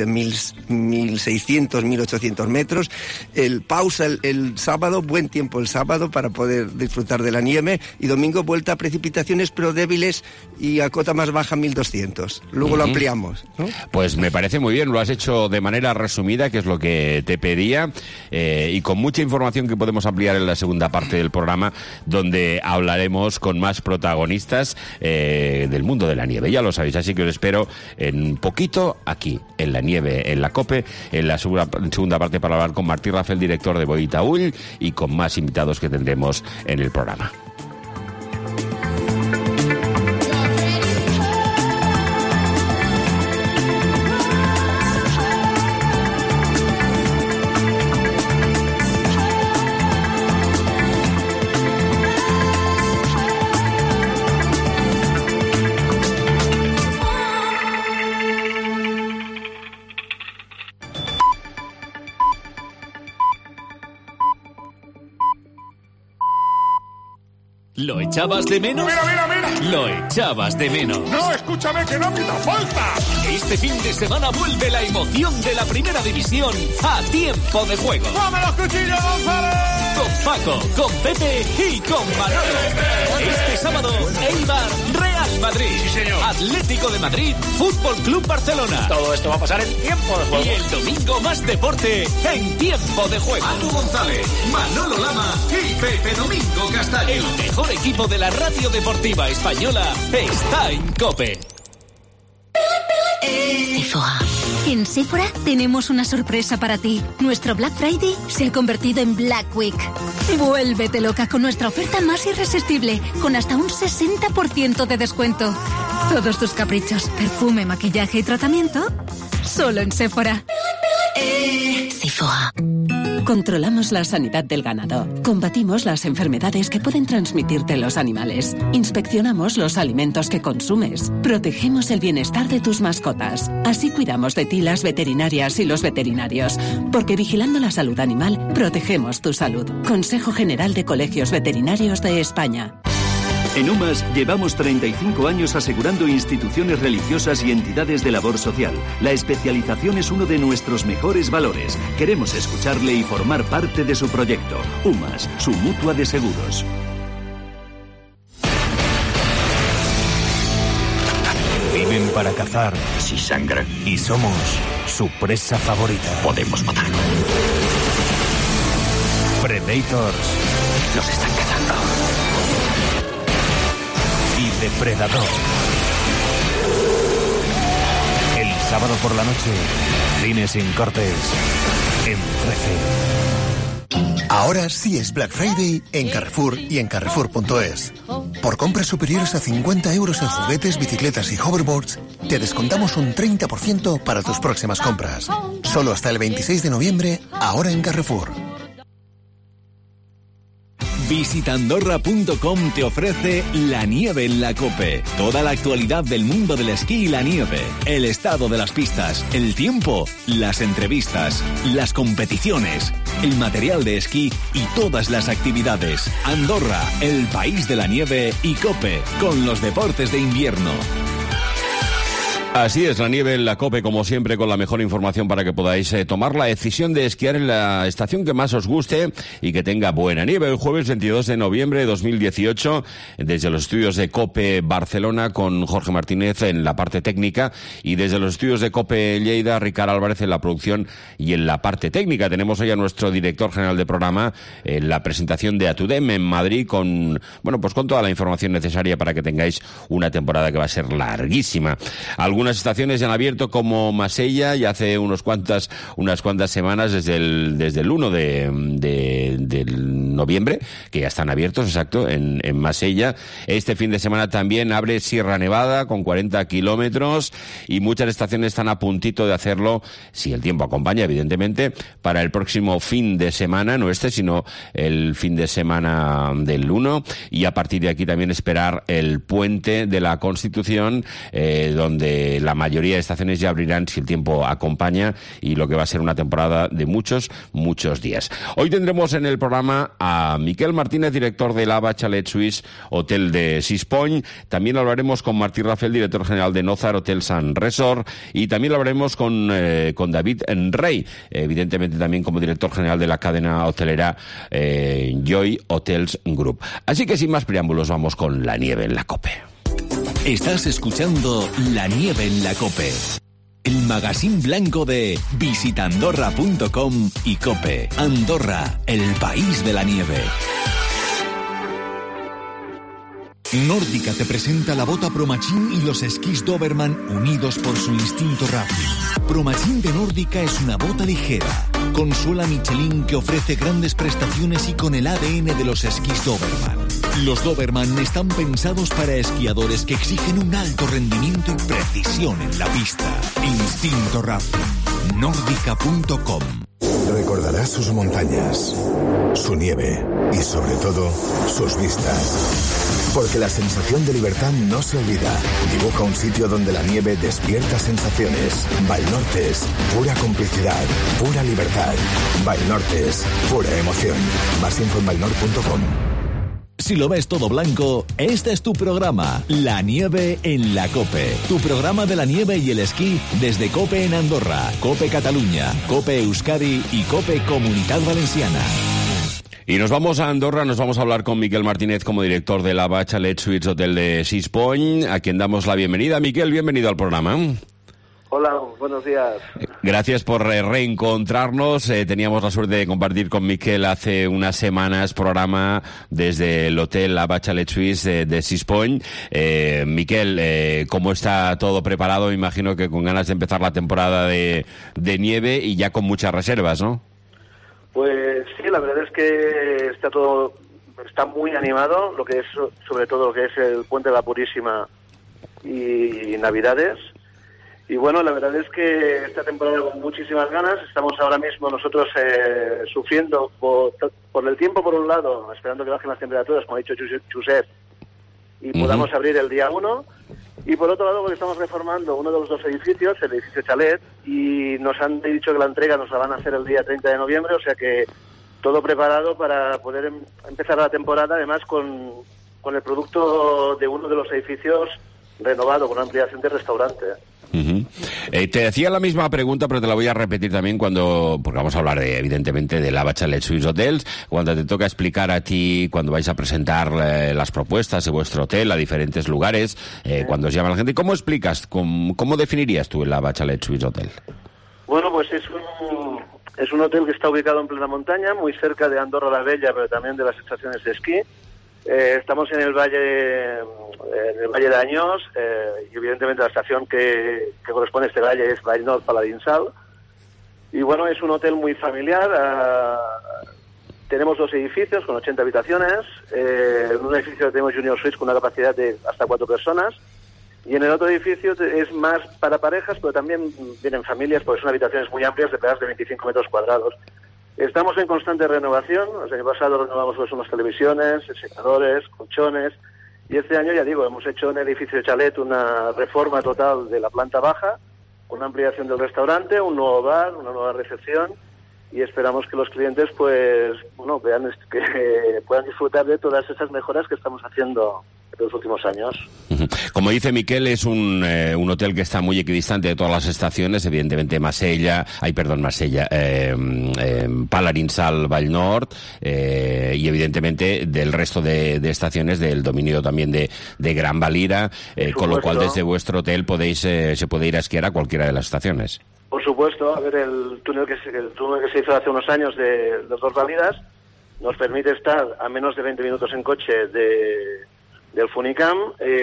[SPEAKER 6] mil seiscientos, mil ochocientos metros. El pausa el, el sábado, buen tiempo el sábado para poder disfrutar de la nieve, y domingo vuelta a precipitaciones pero débiles y a cota más baja mil doscientos. Luego uh-huh. lo ampliamos, ¿no?
[SPEAKER 21] Pues me parece muy bien, lo has hecho de manera resumida, que es lo que te pedía, eh, y con mucha información que podemos ampliar en la segunda parte del programa, donde hablaremos con más protagonistas eh, del mundo de la nieve, ya lo sabéis, así que os espero en poquito aquí, en la nieve, en la COPE, en la segunda, segunda parte, para hablar con Martí Rafel, director de Boitaúl, y con más invitados que tendremos en el programa.
[SPEAKER 7] ¿Lo echabas de menos?
[SPEAKER 8] ¡Mira, mira, mira!
[SPEAKER 7] Lo echabas de menos.
[SPEAKER 8] ¡No, escúchame, que no pita falta!
[SPEAKER 7] Este fin de semana vuelve la emoción de la Primera División a Tiempo de Juego.
[SPEAKER 8] ¡Dame los cuchillos, González!
[SPEAKER 7] Con Paco, con Pepe y con Manolo. Este sábado, Eibar, Real Madrid.
[SPEAKER 8] Sí, señor.
[SPEAKER 7] Atlético de Madrid, Fútbol Club Barcelona.
[SPEAKER 8] Todo esto va a pasar en Tiempo de Juego.
[SPEAKER 7] Y el domingo más deporte en Tiempo de Juego.
[SPEAKER 8] Paco González, Manolo Lama y Pepe Domingo Castaño.
[SPEAKER 7] El mejor equipo de la radio deportiva española está en COPE.
[SPEAKER 14] Sephora. En Sephora tenemos una sorpresa para ti. Nuestro Black Friday se ha convertido en Black Week. Vuélvete loca con nuestra oferta más irresistible, con hasta un sesenta por ciento de descuento. Todos tus caprichos, perfume, maquillaje y tratamiento, solo en Sephora.
[SPEAKER 9] Sephora. Controlamos la sanidad del ganado. Combatimos las enfermedades que pueden transmitirte los animales. Inspeccionamos los alimentos que consumes. Protegemos el bienestar de tus mascotas. Así cuidamos de ti las veterinarias y los veterinarios. Porque vigilando la salud animal, protegemos tu salud. Consejo General de Colegios Veterinarios de España.
[SPEAKER 10] En UMAS llevamos treinta y cinco años asegurando instituciones religiosas y entidades de labor social. La especialización es uno de nuestros mejores valores. Queremos escucharle y formar parte de su proyecto. UMAS, su mutua de seguros.
[SPEAKER 25] Viven para cazar.
[SPEAKER 26] Si sangran.
[SPEAKER 25] Y somos su presa favorita.
[SPEAKER 26] Podemos matarlo.
[SPEAKER 25] Predators.
[SPEAKER 26] Nos están cazando.
[SPEAKER 25] Y Depredador. El sábado por la noche, cine sin cortes, en trece.
[SPEAKER 27] Ahora sí es Black Friday en Carrefour y en Carrefour punto es. Por compras superiores a cincuenta euros en juguetes, bicicletas y hoverboards, te descontamos un treinta por ciento para tus próximas compras. Solo hasta el veintiséis de noviembre, ahora en Carrefour.
[SPEAKER 20] Visitandorra punto com te ofrece la nieve en la COPE. Toda la actualidad del mundo del esquí y la nieve. El estado de las pistas, el tiempo, las entrevistas, las competiciones, el material de esquí y todas las actividades. Andorra, el país de la nieve, y COPE, con los deportes de invierno.
[SPEAKER 21] Así es, la nieve en la COPE, como siempre, con la mejor información para que podáis eh, tomar la decisión de esquiar en la estación que más os guste y que tenga buena nieve. El jueves veintidós de noviembre de dos mil dieciocho, desde los estudios de COPE Barcelona, con Jorge Martínez en la parte técnica, y desde los estudios de COPE Lleida, Ricard Álvarez en la producción y en la parte técnica. Tenemos hoy a nuestro director general de programa en la presentación de Atudem en Madrid, con, bueno, pues con toda la información necesaria para que tengáis una temporada que va a ser larguísima. Algunas Algunas estaciones ya han abierto, como Masella, y hace unos cuantas, unas cuantas semanas, desde el, desde el uno de, de, de noviembre, que ya están abiertos, exacto, en, en Masella. Este fin de semana también abre Sierra Nevada, con cuarenta kilómetros, y muchas estaciones están a puntito de hacerlo, si el tiempo acompaña, evidentemente, para el próximo fin de semana, no este, sino el fin de semana del uno, y a partir de aquí también esperar el puente de la Constitución, eh, donde la mayoría de estaciones ya abrirán si el tiempo acompaña, y lo que va a ser una temporada de muchos, muchos días. Hoy tendremos en el programa a Miquel Martínez, director del Ava Chalet Suisse Hotel de Sispoñ. También hablaremos con Martí Rafael, director general de Nozar Hotels and Resort, y también hablaremos con, eh, con David Rey, evidentemente también como director general de la cadena hotelera eh, Joy Hotels Group. Así que sin más preámbulos, vamos con la nieve en la COPE.
[SPEAKER 20] Estás escuchando La Nieve en la COPE, el magazín blanco de Visitandorra punto com y COPE. Andorra, el país de la nieve. Nórdica te presenta la bota Promachín y los esquís Doberman unidos por su instinto rafting. Promachín de Nórdica es una bota ligera, con suela Michelin que ofrece grandes prestaciones y con el A D N de los esquís Doberman. Los Doberman están pensados para esquiadores que exigen un alto rendimiento y precisión en la pista. Instinto rafting. Nórdica punto com.
[SPEAKER 23] Recordarás sus montañas, su nieve y sobre todo sus vistas. Porque la sensación de libertad no se olvida. Dibuja un sitio donde la nieve despierta sensaciones. Valnortes, pura complicidad, pura libertad. Valnortes, pura emoción. Más info en valnor punto com.
[SPEAKER 20] Si lo ves todo blanco, este es tu programa, La Nieve en la COPE. Tu programa de la nieve y el esquí desde COPE en Andorra, COPE Cataluña, COPE Euskadi y COPE Comunitat Valenciana.
[SPEAKER 21] Y nos vamos a Andorra, nos vamos a hablar con Miquel Martínez como director de Lava Chalet Suites Hotel de Six Point, a quien damos la bienvenida. Miquel, bienvenido al programa.
[SPEAKER 1] Hola, buenos días.
[SPEAKER 21] Gracias por eh, reencontrarnos. Eh, teníamos la suerte de compartir con Miquel hace unas semanas programa desde el Hotel Lava Chalet Suites de, de Six Point. Eh, Miquel, eh, ¿cómo está todo preparado? Imagino que con ganas de empezar la temporada de, de nieve y ya con muchas reservas, ¿no?
[SPEAKER 1] Pues sí, la verdad es que está todo, está muy animado, lo que es, sobre todo lo que es el Puente de la Purísima y Navidades. Y bueno, la verdad es que esta temporada con muchísimas ganas. Estamos ahora mismo nosotros eh, sufriendo por, por el tiempo, por un lado, esperando que bajen las temperaturas, como ha dicho Josep, y uh-huh. podamos abrir el día uno. Y por otro lado, porque estamos reformando uno de los dos edificios, el edificio Chalet, y nos han dicho que la entrega nos la van a hacer el día treinta de noviembre, o sea que todo preparado para poder em- empezar la temporada, además con, con el producto de uno de los edificios renovado, con una ampliación de restaurante.
[SPEAKER 21] Uh-huh. Eh, te hacía la misma pregunta, pero te la voy a repetir también cuando, porque vamos a hablar de, evidentemente de Lava Chalet Suites Hotels, cuando te toca explicar a ti, cuando vais a presentar eh, las propuestas de vuestro hotel a diferentes lugares, eh, sí. cuando os llama la gente, ¿cómo explicas, cómo, cómo definirías tú el Lava Chalet Suites Hotel?
[SPEAKER 1] Bueno, pues es un, es un hotel que está ubicado en plena montaña, muy cerca de Andorra la Vella, pero también de las estaciones de esquí. Eh, estamos en el valle en el valle de Añós eh, y evidentemente la estación que, que corresponde a este valle es Vallnord Paladinsal. Y bueno, es un hotel muy familiar. Uh, tenemos dos edificios con ochenta habitaciones. Eh, en un edificio tenemos Junior Suites con una capacidad de hasta cuatro personas. Y en el otro edificio es más para parejas, pero también vienen familias, porque son habitaciones muy amplias de más de veinticinco metros cuadrados. Estamos en constante renovación. El año pasado renovamos pues, unas televisiones, secadores, colchones. Y este año, ya digo, hemos hecho en el edificio de Chalet una reforma total de la planta baja, con una ampliación del restaurante, un nuevo bar, una nueva recepción. Y esperamos que los clientes pues bueno vean que puedan disfrutar de todas esas mejoras que estamos haciendo en los últimos años.
[SPEAKER 21] Como dice Miquel, es un, eh, un hotel que está muy equidistante de todas las estaciones, evidentemente Marsella, ay perdón, Marsella, eh, eh, Paladinsal, Vallnord, eh, y evidentemente del resto de, de estaciones del dominio también de, de Gran Valira, eh, con lo cual desde vuestro hotel podéis eh, se puede ir a esquiar a cualquiera de las estaciones.
[SPEAKER 1] Por supuesto, a ver, el túnel que se, el túnel que se hizo hace unos años de los dos Válidas nos permite estar a menos de veinte minutos en coche de, del Funicam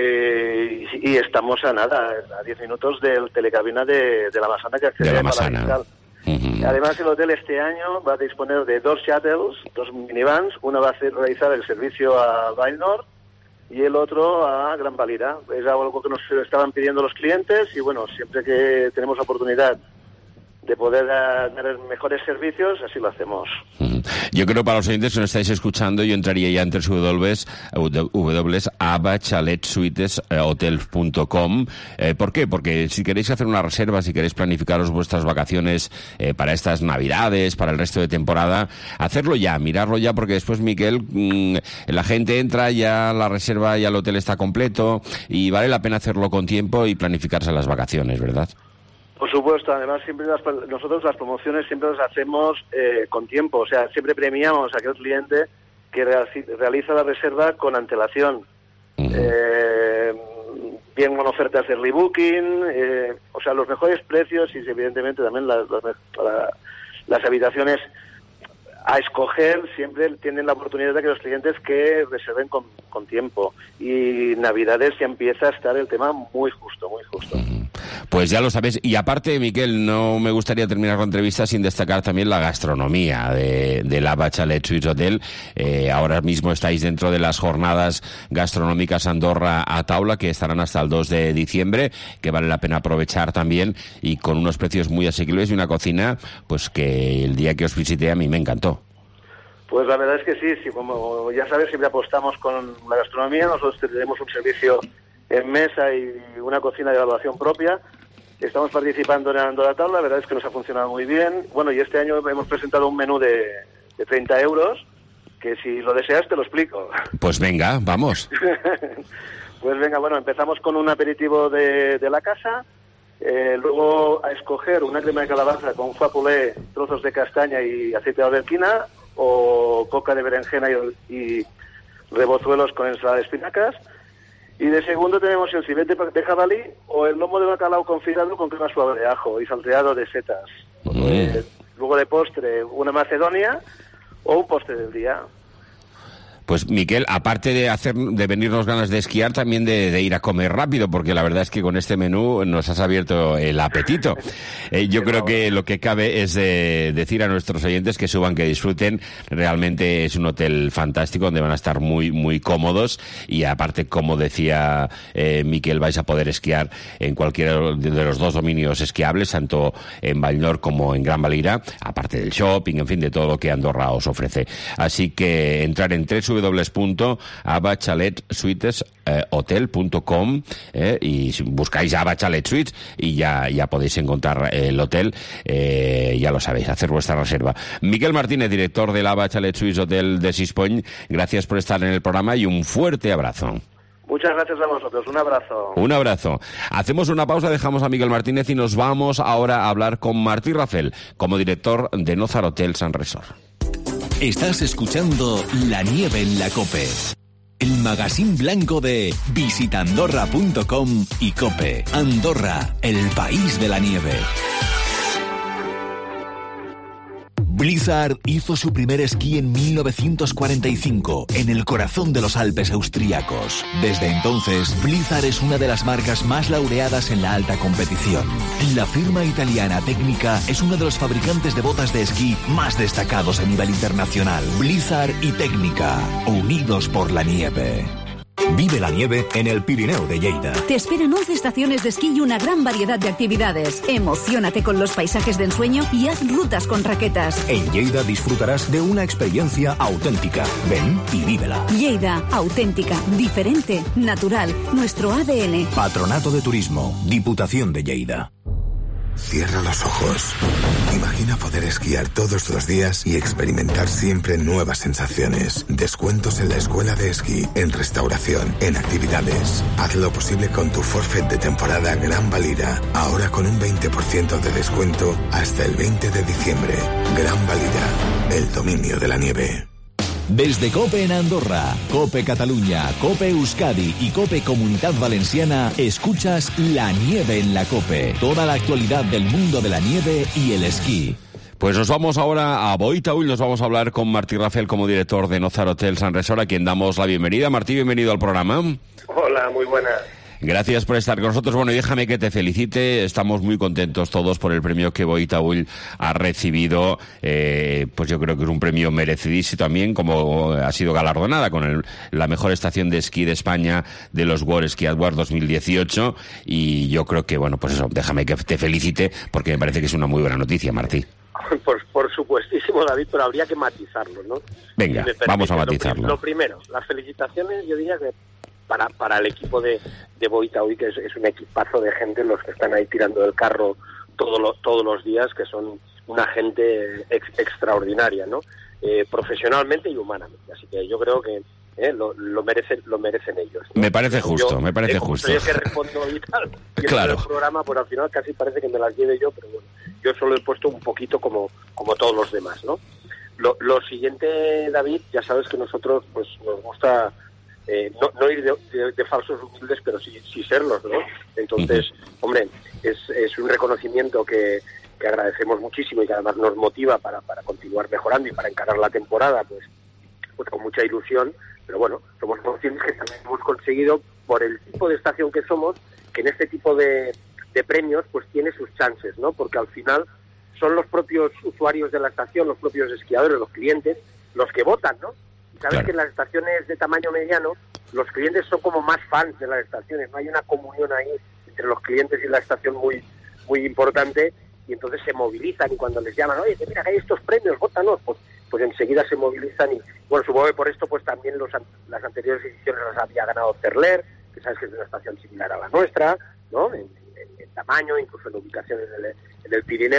[SPEAKER 1] eh, y, y estamos a nada, a diez minutos del telecabina de, de la Masana que accede a la uh-huh. Además, el hotel este año va a disponer de dos shuttles, dos minivans. Una va a hacer, realizar el servicio a Vallnord y el otro a Gran Valira. Es algo que nos estaban pidiendo los clientes y bueno, siempre que tenemos la oportunidad de poder dar mejores servicios, así lo hacemos.
[SPEAKER 21] Yo creo para los oyentes que nos estáis escuchando, yo entraría ya en w w w punto ava chalet suites hotel punto com. Eh, ¿Por qué? Porque si queréis hacer una reserva, si queréis planificaros vuestras vacaciones eh, para estas Navidades, para el resto de temporada, hacerlo ya, mirarlo ya, porque después, Miquel, mmm, la gente entra, ya la reserva, ya el hotel está completo, y vale la pena hacerlo con tiempo y planificarse las vacaciones, ¿verdad?
[SPEAKER 1] Por supuesto, además siempre las, nosotros las promociones siempre las hacemos eh, con tiempo, o sea, siempre premiamos a aquel cliente que realiza la reserva con antelación, uh-huh. eh, bien con ofertas de rebooking, eh, o sea, los mejores precios y evidentemente también las, las, la, las habitaciones a escoger siempre tienen la oportunidad de que los clientes que reserven con, con tiempo. Y Navidades ya empieza a estar el tema muy justo, muy justo.
[SPEAKER 21] Pues ya lo sabes. Y aparte, Miquel, no me gustaría terminar la entrevista sin destacar también la gastronomía de, de Lava Chalet Suites Hotel. Eh, ahora mismo estáis dentro de las jornadas gastronómicas Andorra a Taula, que estarán hasta el dos de diciembre, que vale la pena aprovechar también, y con unos precios muy asequibles y una cocina pues que el día que os visité a mí me encantó.
[SPEAKER 1] Pues la verdad es que sí, sí, como ya sabes, siempre apostamos con la gastronomía. Nosotros tenemos un servicio en mesa y una cocina de elaboración propia. Estamos participando en Andorra Taula, la verdad es que nos ha funcionado muy bien. Bueno, y este año hemos presentado un menú de, de treinta euros, que si lo deseas te lo explico.
[SPEAKER 21] Pues venga, vamos.
[SPEAKER 1] Pues venga, bueno, empezamos con un aperitivo de, de la casa, eh, luego a escoger una crema de calabaza con foie poulet, trozos de castaña y aceite de alberquina, o coca de berenjena y, y rebozuelos con ensalada de espinacas. Y de segundo tenemos el filete de jabalí o el lomo de bacalao confitado con crema suave de ajo y salteado de setas.
[SPEAKER 21] Mm.
[SPEAKER 1] Eh, luego de postre, una macedonia o un postre del día.
[SPEAKER 21] Pues Miquel, aparte de hacer de venirnos ganas de esquiar, también de, de ir a comer rápido, porque la verdad es que con este menú nos has abierto el apetito. Eh, yo creo que lo que cabe es eh, decir a nuestros oyentes que suban, que disfruten. Realmente es un hotel fantástico donde van a estar muy muy cómodos y aparte, como decía eh, Miquel, vais a poder esquiar en cualquiera de los dos dominios esquiables, tanto en Vallnor como en Gran Valira, aparte del shopping, en fin, de todo lo que Andorra os ofrece. Así que entrar en tres w w w punto aba chalet suites hotel punto com eh, y buscáis Aba Chalet Suites y ya, ya podéis encontrar el hotel, eh, ya lo sabéis, hacer vuestra reserva. Miquel Martínez, director del Aba Chalet Suites Hotel de Sispoñ, gracias por estar en el programa y un fuerte abrazo.
[SPEAKER 1] Muchas gracias a vosotros, un abrazo.
[SPEAKER 21] Un abrazo. Hacemos una pausa, dejamos a Miquel Martínez y nos vamos ahora a hablar con Martí Rafel, como director de Nozar Hotels and Resort.
[SPEAKER 20] Estás escuchando La Nieve en la COPE, el magazín blanco de visita andorra punto com y COPE. Andorra, el país de la nieve. Blizzard hizo su primer esquí en mil novecientos cuarenta y cinco, en el corazón de los Alpes austríacos. Desde entonces, Blizzard es una de las marcas más laureadas en la alta competición. La firma italiana Tecnica es uno de los fabricantes de botas de esquí más destacados a nivel internacional. Blizzard y Tecnica, unidos por la nieve.
[SPEAKER 4] Vive la nieve en el Pirineo de Lleida.
[SPEAKER 5] Te esperan once estaciones de esquí y una gran variedad de actividades. Emociónate con los paisajes de ensueño y haz rutas con raquetas.
[SPEAKER 4] En Lleida disfrutarás de una experiencia auténtica. Ven y vívela.
[SPEAKER 5] Lleida, auténtica, diferente, natural, nuestro A D N.
[SPEAKER 4] Patronato de Turismo, Diputación de Lleida.
[SPEAKER 23] Cierra los ojos. Imagina poder esquiar todos los días y experimentar siempre nuevas sensaciones. Descuentos en la escuela de esquí, en restauración, en actividades. Haz lo posible con tu forfait de temporada Gran Valira. Ahora con un veinte por ciento de descuento hasta el veinte de diciembre. Gran Valira, el dominio de la nieve.
[SPEAKER 20] Desde COPE en Andorra, COPE Cataluña, COPE Euskadi y COPE Comunidad Valenciana, escuchas La Nieve en la COPE. Toda la actualidad del mundo de la nieve y el esquí.
[SPEAKER 21] Pues nos vamos ahora a Boitaúl, nos vamos a hablar con Martí Rafel como director de Nozar Hotels and Resort, a quien damos la bienvenida. Martí, bienvenido al programa.
[SPEAKER 1] Hola, muy buenas.
[SPEAKER 21] Gracias por estar con nosotros. Bueno, y déjame que te felicite. Estamos muy contentos todos por el premio que Boitaúl ha recibido. Eh, pues yo creo que es un premio merecidísimo también, como ha sido galardonada con el, la mejor estación de esquí de España de los World Ski Awards dos mil dieciocho. Y yo creo que, bueno, pues eso, déjame que te felicite porque me parece que es una muy buena noticia, Martí.
[SPEAKER 11] Por, por supuestísimo, David, pero habría que matizarlo, ¿no?
[SPEAKER 21] Venga, si vamos a matizarlo.
[SPEAKER 11] Lo, lo primero, las felicitaciones, yo diría que para para el equipo de, de Boitaúl, que es, es un equipazo de gente, los que están ahí tirando del carro todo lo, todos los días, que son una gente ex, extraordinaria, ¿no? Eh, profesionalmente y humanamente. Así que yo creo que eh, lo, lo merecen lo merecen ellos, ¿no?
[SPEAKER 21] Me parece justo,
[SPEAKER 11] yo,
[SPEAKER 21] me parece
[SPEAKER 11] eh,
[SPEAKER 21] justo.
[SPEAKER 11] Yo que respondo y tal,
[SPEAKER 21] claro.
[SPEAKER 11] El programa, pues al final casi parece que me las lleve yo, pero bueno, yo solo he puesto un poquito como como todos los demás, ¿no? Lo, lo siguiente, David, ya sabes que nosotros pues nos gusta eh, no, no ir de, de, de falsos humildes, pero sí, sí serlos, ¿no? Entonces, uh-huh. hombre, es, es un reconocimiento que, que agradecemos muchísimo y que además nos motiva para, para continuar mejorando y para encarar la temporada, pues, pues con mucha ilusión. Pero bueno, somos conscientes que también hemos conseguido, por el tipo de estación que somos, que en este tipo de, de premios pues tiene sus chances, ¿no? Porque al final son los propios usuarios de la estación, los propios esquiadores, los clientes, los que votan, ¿no? Y sabes claro. que en las estaciones de tamaño mediano, los clientes son como más fans de las estaciones, no hay una comunión ahí entre los clientes y la estación muy muy importante, y entonces se movilizan, y cuando les llaman, oye, que mira que hay estos premios, votanos, pues pues enseguida se movilizan. Y bueno, supongo que por esto pues también los las anteriores ediciones las había ganado Cerler, que sabes que es una estación similar a la nuestra, ¿no? En, en, en tamaño, incluso en ubicación en el, en el Pirineo,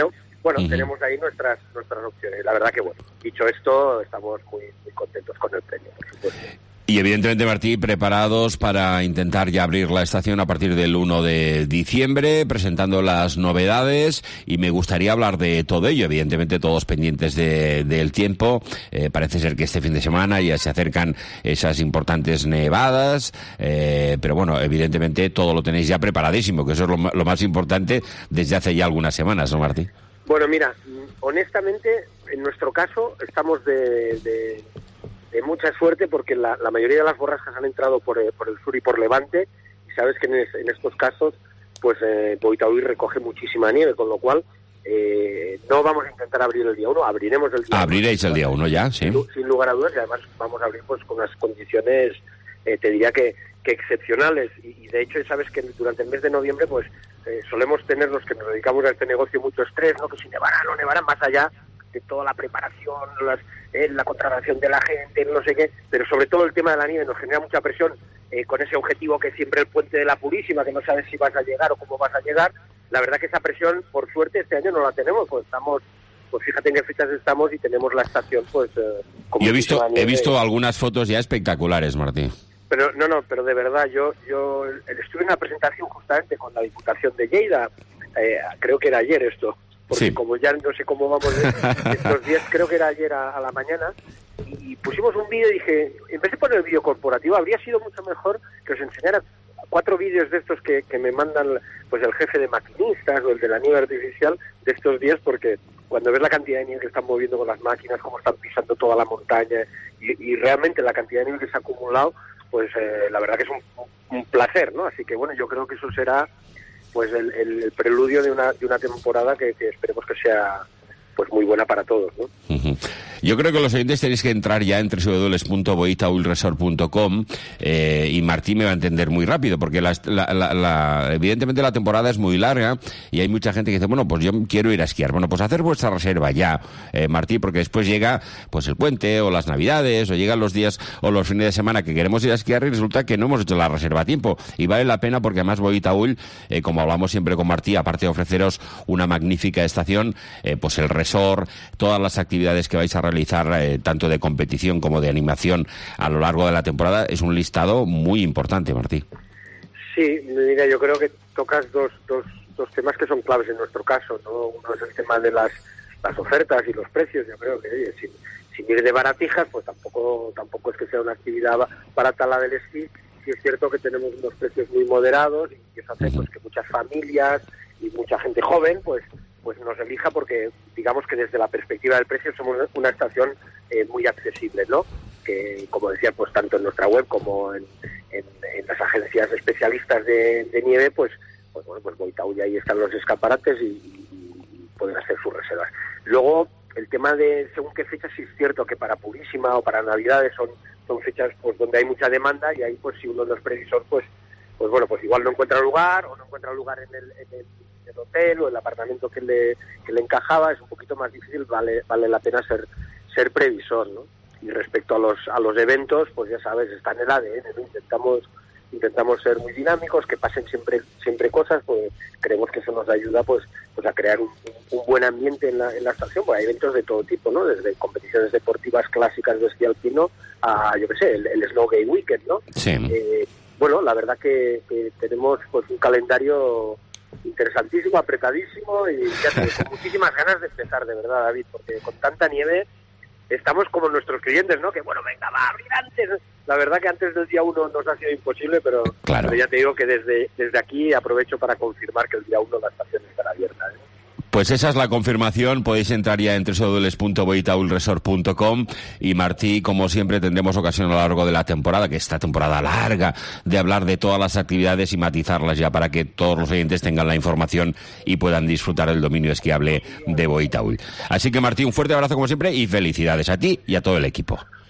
[SPEAKER 11] bueno,
[SPEAKER 21] Uh-huh.
[SPEAKER 11] tenemos ahí nuestras nuestras opciones. La verdad que, bueno, dicho esto, estamos muy, muy contentos con el premio, por supuesto.
[SPEAKER 21] Y evidentemente, Martí, preparados para intentar ya abrir la estación a partir del uno de diciembre, presentando las novedades, y me gustaría hablar de todo ello, evidentemente todos pendientes de, del tiempo. Eh, parece ser que este fin de semana ya se acercan esas importantes nevadas, eh, pero bueno, evidentemente todo lo tenéis ya preparadísimo, que eso es lo, lo más importante desde hace ya algunas semanas, ¿no, Martí?
[SPEAKER 11] Bueno, mira, honestamente, en nuestro caso estamos de... de... de mucha suerte porque la, la mayoría de las borrascas han entrado por, eh, por el sur y por Levante, y sabes que en, es, en estos casos pues eh, Boitaúl recoge muchísima nieve, con lo cual eh, no vamos a intentar abrir el día uno, abriremos el día
[SPEAKER 21] Abriréis
[SPEAKER 11] uno,
[SPEAKER 21] el día uno ya, sí.
[SPEAKER 11] Sin, sin lugar a dudas, y además vamos a abrir pues con unas condiciones, eh, te diría que, que excepcionales, y, y de hecho sabes que durante el mes de noviembre pues eh, solemos tener los que nos dedicamos a este negocio mucho estrés, ¿no? Que si nevará o no nevará, más allá de toda la preparación, las, eh, la contratación de la gente, no sé qué, pero sobre todo el tema de la nieve nos genera mucha presión, eh, con ese objetivo que es siempre el Puente de la Purísima, que no sabes si vas a llegar o cómo vas a llegar. La verdad que esa presión, por suerte, este año no la tenemos, pues estamos, pues fíjate en qué fechas estamos y tenemos la estación, pues... Eh,
[SPEAKER 21] Yo he visto, he visto algunas fotos ya espectaculares, Martí.
[SPEAKER 11] Pero no, no, pero de verdad, yo yo estuve en una presentación justamente con la Diputación de Lleida, eh, creo que era ayer esto, porque
[SPEAKER 21] sí.
[SPEAKER 11] Como ya no sé cómo vamos estos días, creo que era ayer a, a la mañana, y pusimos un vídeo y dije, en vez de poner el vídeo corporativo, habría sido mucho mejor que os enseñara cuatro vídeos de estos que, que me mandan pues el jefe de maquinistas o el de la nieve artificial de estos días, porque cuando ves la cantidad de nieve que están moviendo con las máquinas, cómo están pisando toda la montaña, y, y realmente la cantidad de nieve que se ha acumulado, pues eh, la verdad que es un, un placer, ¿no? Así que bueno, yo creo que eso será pues el, el, el preludio de una de una temporada que, que esperemos que sea pues muy buena para todos, ¿no?
[SPEAKER 21] Uh-huh. Yo creo que los oyentes tenéis que entrar ya en doble u doble u doble u punto boitaúl resort punto com, eh, y Martí me va a entender muy rápido, porque la, la, la, la, evidentemente la temporada es muy larga y hay mucha gente que dice, bueno, pues yo quiero ir a esquiar. Bueno, pues hacer vuestra reserva ya, eh, Martí, porque después llega pues el puente o las navidades o llegan los días o los fines de semana que queremos ir a esquiar y resulta que no hemos hecho la reserva a tiempo, y vale la pena porque además Boitaúl, eh, como hablamos siempre con Martí, aparte de ofreceros una magnífica estación, eh, pues el resort, todas las actividades que vais a realizar, eh, tanto de competición como de animación a lo largo de la temporada, es un listado muy importante, Martí.
[SPEAKER 11] Sí, mira, yo creo que tocas dos, dos, dos temas que son claves en nuestro caso, ¿no? Uno es el tema de las, las ofertas y los precios. Yo creo que, oye, sin, sin ir de baratijas, pues tampoco tampoco es que sea una actividad barata la del esquí. Sí es cierto que tenemos unos precios muy moderados y eso hace pues que muchas familias y mucha gente joven pues pues nos elija, porque digamos que desde la perspectiva del precio somos una estación eh, muy accesible, ¿no? Que, como decía, pues tanto en nuestra web como en, en, en las agencias especialistas de, de nieve, pues, pues bueno, pues Boitaúl, y ahí están los escaparates y, y, y pueden hacer sus reservas. Luego, el tema de según qué fechas, sí es cierto que para Purísima o para Navidades son, son fechas pues donde hay mucha demanda, y ahí pues si uno no es previsor, pues, pues bueno, pues igual no encuentra lugar o no encuentra lugar en el, en el el hotel o el apartamento que le que le encajaba, es un poquito más difícil, vale vale la pena ser ser previsor, ¿no? Y respecto a los a los eventos, pues ya sabes, está en el A D N, ¿no? Intentamos intentamos ser muy dinámicos, que pasen siempre siempre cosas, pues creemos que eso nos ayuda pues pues a crear un, un buen ambiente en la en la estación. Pues hay eventos de todo tipo, ¿no? Desde competiciones deportivas clásicas de esquí alpino a, yo qué sé, el, el Snow Gay Weekend, ¿no?
[SPEAKER 21] Sí.
[SPEAKER 11] Eh, bueno, la verdad que, que tenemos pues un calendario interesantísimo, apretadísimo, y ya sabes, con muchísimas ganas de empezar, de verdad, David, porque con tanta nieve estamos como nuestros clientes, ¿no? Que bueno, venga, va a abrir antes. La verdad que antes del día uno nos ha sido imposible, pero,
[SPEAKER 21] claro.
[SPEAKER 11] pero ya te digo que desde desde aquí aprovecho para confirmar que el día uno la estación estará abierta, ¿eh?
[SPEAKER 21] Pues esa es la confirmación. Podéis entrar ya en doble u doble u doble u punto boitaúl resort punto com, y Martí, como siempre, tendremos ocasión a lo largo de la temporada, que esta temporada larga, de hablar de todas las actividades y matizarlas ya para que todos los oyentes tengan la información y puedan disfrutar del dominio esquiable de Boitaúl. Así que, Martí, un fuerte abrazo como siempre y felicidades a ti y a todo el equipo.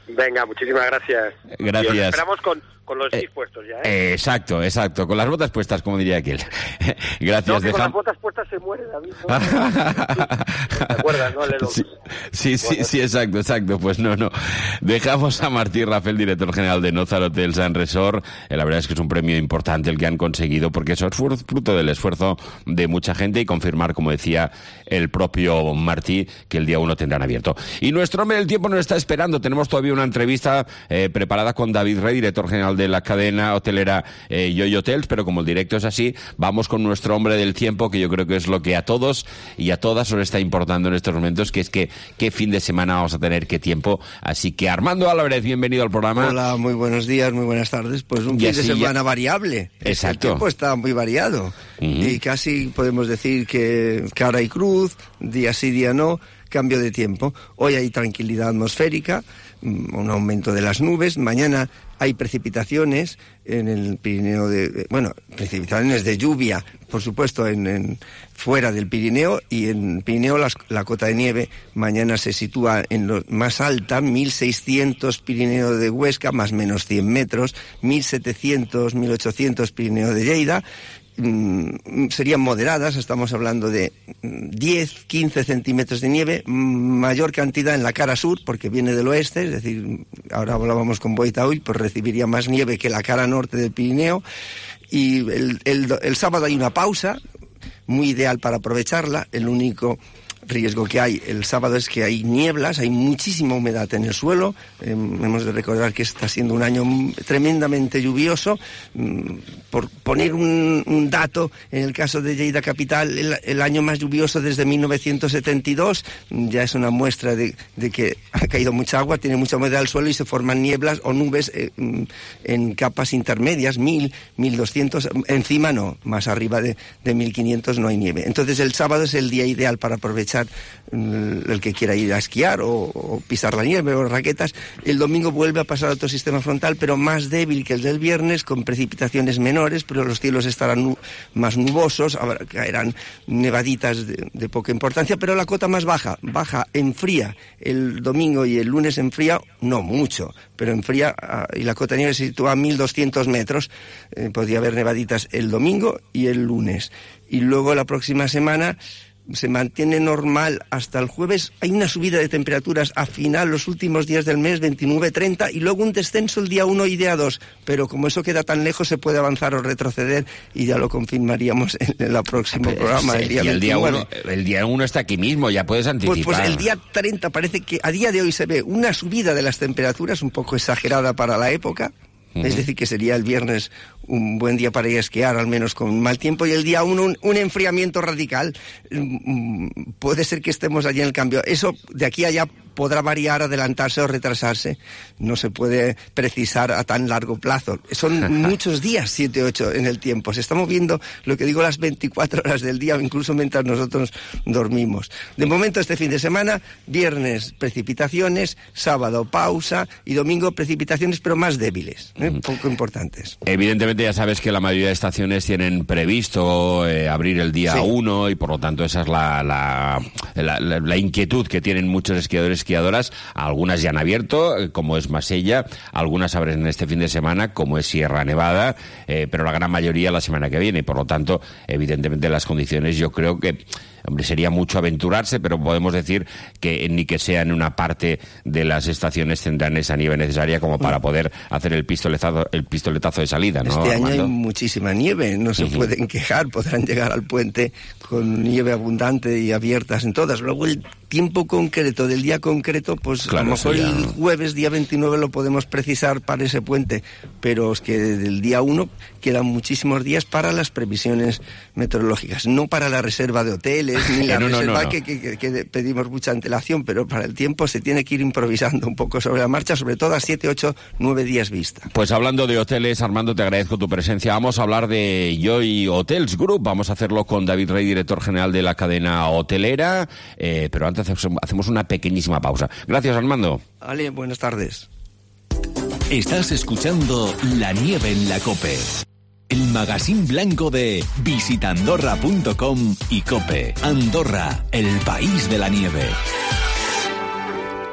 [SPEAKER 11] Venga, muchísimas gracias.
[SPEAKER 21] Gracias.
[SPEAKER 11] Y os esperamos con, con los esquís
[SPEAKER 21] eh,
[SPEAKER 11] puestos ya, ¿eh?
[SPEAKER 21] eh, Exacto, exacto. Con las botas puestas, como diría aquel. Gracias.
[SPEAKER 11] No, que
[SPEAKER 21] Dejam...
[SPEAKER 11] con las botas puestas se muere, David. ¿No? ¿Te acuerdas, no? Lelo.
[SPEAKER 21] Sí, sí, sí, sí, exacto, exacto. Pues no, no. Dejamos a Martí Rafel, director general de Nozar Hotels and Resort. Eh, la verdad es que es un premio importante el que han conseguido, porque eso es fruto del esfuerzo de mucha gente, y confirmar, como decía el propio Martí, que el día uno tendrán abierto. Y nuestro hombre del tiempo nos está esperando. Tenemos todavía una entrevista eh, preparada con David Rey, director general de la cadena hotelera eh, Yoyo Hotels, pero como el directo es así, vamos con nuestro hombre del tiempo, que yo creo que es lo que a todos y a todas nos está importando en estos momentos, que es que qué fin de semana vamos a tener, qué tiempo. Así que Armando Álvarez, bienvenido al programa.
[SPEAKER 6] Hola, muy buenos días, muy buenas tardes. Pues un fin de semana ya... variable.
[SPEAKER 21] Exacto.
[SPEAKER 6] El tiempo está muy variado. Uh-huh. Y casi podemos decir que cara y cruz, día sí, día no, cambio de tiempo. Hoy hay tranquilidad atmosférica, un aumento de las nubes. Mañana hay precipitaciones en el Pirineo, de, bueno, precipitaciones de lluvia, por supuesto, en, en fuera del Pirineo, y en Pirineo las, la cota de nieve mañana se sitúa en lo más alta, mil seiscientos Pirineo de Huesca, más menos cien metros, mil setecientos, mil ochocientos Pirineo de Lleida. Mm, serían moderadas, estamos hablando de diez, quince centímetros de nieve, mayor cantidad en la cara sur, porque viene del oeste, es decir, ahora hablábamos con Boitaúl, pues recibiría más nieve que la cara norte del Pirineo. Y el, el, el sábado hay una pausa, muy ideal para aprovecharla. El único riesgo que hay el sábado es que hay nieblas, hay muchísima humedad en el suelo. Eh, hemos de recordar que está siendo un año tremendamente lluvioso. Mm, por poner un, un dato, en el caso de Lleida Capital, el, el año más lluvioso desde mil novecientos setenta y dos, ya es una muestra de, de que ha caído mucha agua, tiene mucha humedad al suelo y se forman nieblas o nubes eh, en capas intermedias, mil, mil doscientos, encima no, más arriba de, de mil quinientos no hay nieve. Entonces el sábado es el día ideal para aprovechar el que quiera ir a esquiar o, o pisar la nieve o raquetas. El domingo vuelve a pasar otro sistema frontal, pero más débil que el del viernes, con precipitaciones menores, pero los cielos estarán nu- más nubosos, habrá, caerán nevaditas de, de poca importancia, pero la cota más baja, baja, enfría el domingo, y el lunes enfría, no mucho, pero enfría, y la cota de nieve se sitúa a mil doscientos metros. Eh, podría haber nevaditas el domingo y el lunes. Y luego la próxima semana se mantiene normal hasta el jueves. Hay una subida de temperaturas a final, los últimos días del mes, veintinueve, treinta, y luego un descenso el día uno y día dos. Pero como eso queda tan lejos, se puede avanzar o retroceder, y ya lo confirmaríamos en el próximo
[SPEAKER 21] Pero,
[SPEAKER 6] programa.
[SPEAKER 21] Sí,
[SPEAKER 6] el día
[SPEAKER 21] el día
[SPEAKER 6] veintinueve.
[SPEAKER 21] uno, el día uno está aquí mismo, ya puedes anticipar.
[SPEAKER 6] Pues, pues el día treinta parece que a día de hoy se ve una subida de las temperaturas un poco exagerada para la época. Uh-huh. Es decir, que sería el viernes un buen día para ir a esquiar, al menos con mal tiempo, y el día uno un, un enfriamiento radical. Mm, puede ser que estemos allí en el cambio. Eso de aquí a allá podrá variar, adelantarse o retrasarse. No se puede precisar a tan largo plazo. Son muchos días, siete, ocho en el tiempo. Se está moviendo, lo que digo, las veinticuatro horas del día, incluso mientras nosotros dormimos. De momento, este fin de semana, viernes precipitaciones, sábado pausa y domingo precipitaciones, pero más débiles, ¿eh? Mm. Poco importantes.
[SPEAKER 21] Evidentemente ya sabes que la mayoría de estaciones tienen previsto eh, abrir el día uno, sí. Y por lo tanto esa es la, la, la, la, la inquietud que tienen muchos esquiadores, esquiadoras. Algunas ya han abierto, como es Masella, algunas abren este fin de semana, como es Sierra Nevada, eh, pero la gran mayoría la semana que viene. Por lo tanto, evidentemente las condiciones, yo creo que, hombre, sería mucho aventurarse, pero podemos decir que ni que sea en una parte de las estaciones tendrán esa nieve necesaria como para poder hacer el pistoletazo, el pistoletazo de salida, ¿no,
[SPEAKER 6] Este año
[SPEAKER 21] Armando?
[SPEAKER 6] hay muchísima nieve, no se uh-huh. pueden quejar, podrán llegar al puente con nieve abundante y abiertas en todas. Luego el tiempo concreto del día concreto, pues claro, a lo mejor ya... el jueves, día veintinueve, lo podemos precisar para ese puente, pero es que del día uno quedan muchísimos días para las previsiones meteorológicas, no para la reserva de hoteles, ni la no, reserva no, no, no. Que, que, que pedimos mucha antelación, pero para el tiempo se tiene que ir improvisando un poco sobre la marcha, sobre todo a siete, ocho, nueve días vista.
[SPEAKER 21] Pues hablando de hoteles, Armando, te agradezco tu presencia. Vamos a hablar de Yoyo Hotels Group, vamos a hacerlo con David Rey, director general de la cadena hotelera, eh, pero antes hacemos una pequeñísima pausa. Gracias, Armando.
[SPEAKER 6] Vale, buenas tardes.
[SPEAKER 20] Estás escuchando La Nieve en la COPE, el magazín blanco de visita andorra punto com y COPE. Andorra, el país de la nieve.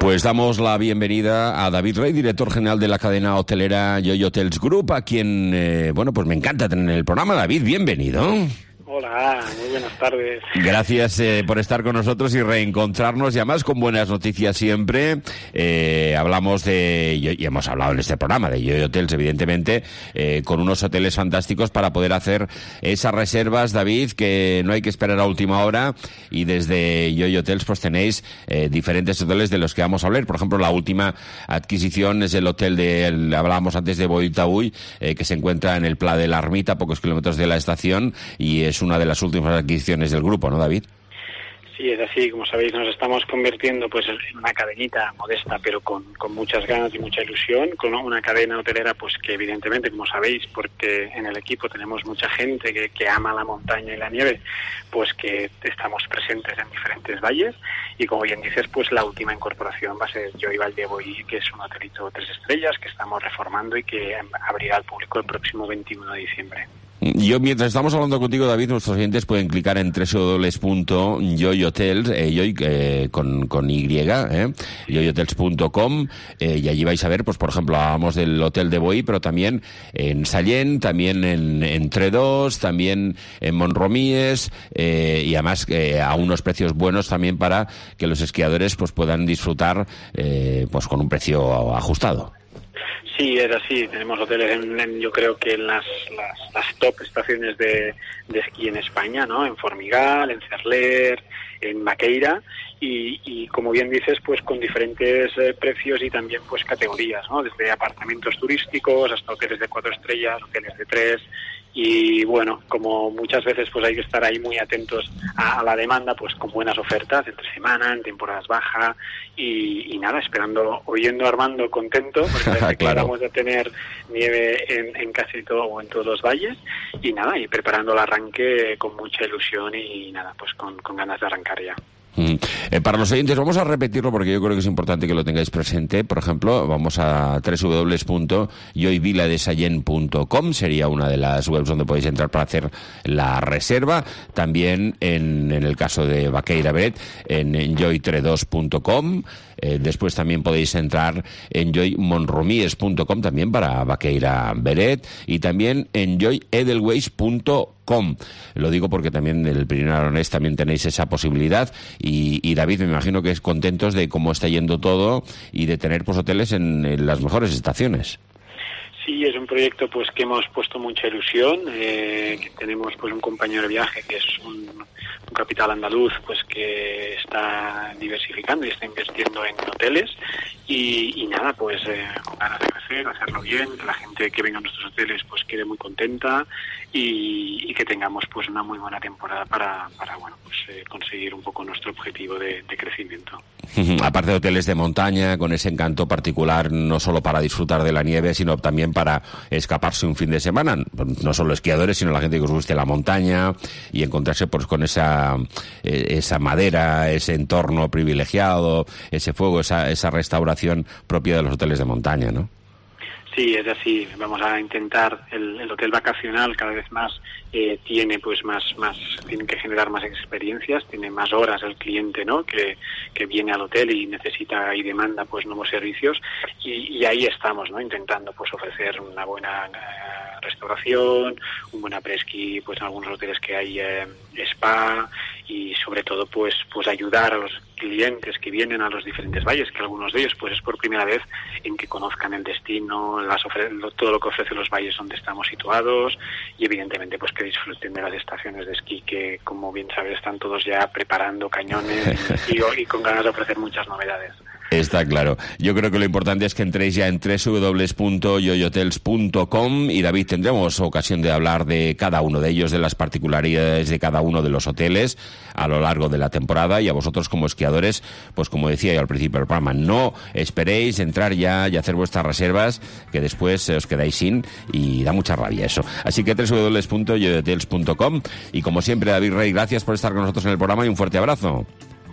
[SPEAKER 21] Pues damos la bienvenida a David Rey, director general de la cadena hotelera Yo-Yo Hotels Group, a quien, eh, bueno, pues me encanta tener en el programa. David, bienvenido.
[SPEAKER 3] Hola, muy buenas tardes.
[SPEAKER 21] Gracias eh, por estar con nosotros y reencontrarnos, y además con buenas noticias siempre. Eh, hablamos de, y hemos hablado en este programa de Yo-Yo Hotels, evidentemente, eh, con unos hoteles fantásticos para poder hacer esas reservas, David, que no hay que esperar a última hora, y desde Yo-Yo Hotels pues tenéis eh, diferentes hoteles de los que vamos a hablar. Por ejemplo, la última adquisición es el hotel de, el, hablábamos antes de Boitaúy, eh, que se encuentra en el Pla de la Ermita, a pocos kilómetros de la estación, y es una de las últimas adquisiciones del grupo, ¿no, David?
[SPEAKER 3] Sí, es así. Como sabéis, nos estamos convirtiendo pues en una cadenita modesta, pero con, con muchas ganas y mucha ilusión, con una cadena hotelera pues que evidentemente, como sabéis, porque en el equipo tenemos mucha gente que, que ama la montaña y la nieve, pues que estamos presentes en diferentes valles, y como bien dices, pues la última incorporación va a ser Joy Valdeboí, que es un hotelito tres estrellas que estamos reformando y que abrirá al público el próximo veintiuno de diciembre.
[SPEAKER 21] Yo, mientras estamos hablando contigo, David, nuestros oyentes pueden clicar en doble u doble u doble u punto yoy hotels, eh, yoy, eh, con, con Y, eh, yoy hotels punto com, eh, y allí vais a ver, pues por ejemplo, hablábamos del Hotel de Boí, pero también en Sallent, también en, en Tredòs, también en Mont-Romies, eh, y además eh, a unos precios buenos también para que los esquiadores pues puedan disfrutar eh, pues con un precio ajustado.
[SPEAKER 3] Sí, es así. Tenemos hoteles, en, en, yo creo que en las, las, las top estaciones de, de esquí en España, ¿no? En Formigal, en Cerler, en Baqueira, y, y como bien dices, pues con diferentes eh, precios y también pues categorías, ¿no? Desde apartamentos turísticos hasta hoteles de cuatro estrellas, hoteles de tres. Y bueno, como muchas veces pues hay que estar ahí muy atentos a, a la demanda, pues con buenas ofertas entre semana, en temporadas bajas, y, y nada, esperando, oyendo a Armando contento, porque claro, que vamos a tener nieve en, en casi todo o en todos los valles, y nada, y preparando el arranque con mucha ilusión y nada, pues con, con ganas de arrancar ya.
[SPEAKER 21] Mm. Eh, para los oyentes, vamos a repetirlo porque yo creo que es importante que lo tengáis presente. Por ejemplo, vamos a doble u doble u doble u punto yoy vila de sallent punto com, sería una de las webs donde podéis entrar para hacer la reserva. También en, en el caso de Baqueira Beret, en, en yoy tredòs punto com. Eh, después también podéis entrar en yoy montromies punto com también para Baqueira Beret, y también en yoy edelweiss punto com. Lo digo porque también en el Pirineo Aranés también tenéis esa posibilidad, y, y David, me imagino que es contentos de cómo está yendo todo y de tener pues hoteles en, en las mejores estaciones.
[SPEAKER 3] Sí, es un proyecto pues que hemos puesto mucha ilusión, eh, que tenemos pues un compañero de viaje que es un, un capital andaluz pues que está diversificando y está invirtiendo en hoteles, y, y nada, pues eh, con ganas de crecer, hacerlo bien, que la gente que venga a nuestros hoteles pues quede muy contenta, y, y que tengamos pues una muy buena temporada para, para bueno, pues eh, conseguir un poco nuestro objetivo de, de crecimiento.
[SPEAKER 21] Aparte de hoteles de montaña, con ese encanto particular, no solo para disfrutar de la nieve, sino también para escaparse un fin de semana, no solo esquiadores, sino la gente que os guste la montaña y encontrarse pues con esa eh, esa madera, ese entorno privilegiado, ese fuego, esa, esa restauración propia de los hoteles de montaña, ¿no?
[SPEAKER 3] Sí, es así. Vamos a intentar, el, el hotel vacacional cada vez más eh, tiene pues más, más, tiene que generar más experiencias, tiene más horas el cliente, ¿no? Que, que viene al hotel y necesita y demanda pues nuevos servicios, y, y ahí estamos, ¿no? Intentando pues ofrecer una buena eh, restauración, un buen après-ski, pues en algunos hoteles que hay eh, spa, y sobre todo pues, pues ayudar a los clientes que vienen a los diferentes valles, que algunos de ellos pues es por primera vez en que conozcan el destino, las ofre- todo lo que ofrecen los valles donde estamos situados, y evidentemente pues que disfruten de las estaciones de esquí que, como bien sabes, están todos ya preparando cañones y, y con ganas de ofrecer muchas novedades.
[SPEAKER 21] Está claro. Yo creo que lo importante es que entréis ya en doble u doble u doble u punto yoy hotels punto com, y David, tendremos ocasión de hablar de cada uno de ellos, de las particularidades de cada uno de los hoteles a lo largo de la temporada, y a vosotros como esquiadores, pues como decía yo al principio del programa, no esperéis entrar ya y hacer vuestras reservas, que después os quedáis sin, y da mucha rabia eso. Así que doble u doble u doble u punto yoy hotels punto com, y como siempre, David Rey, gracias por estar con nosotros en el programa y un fuerte abrazo.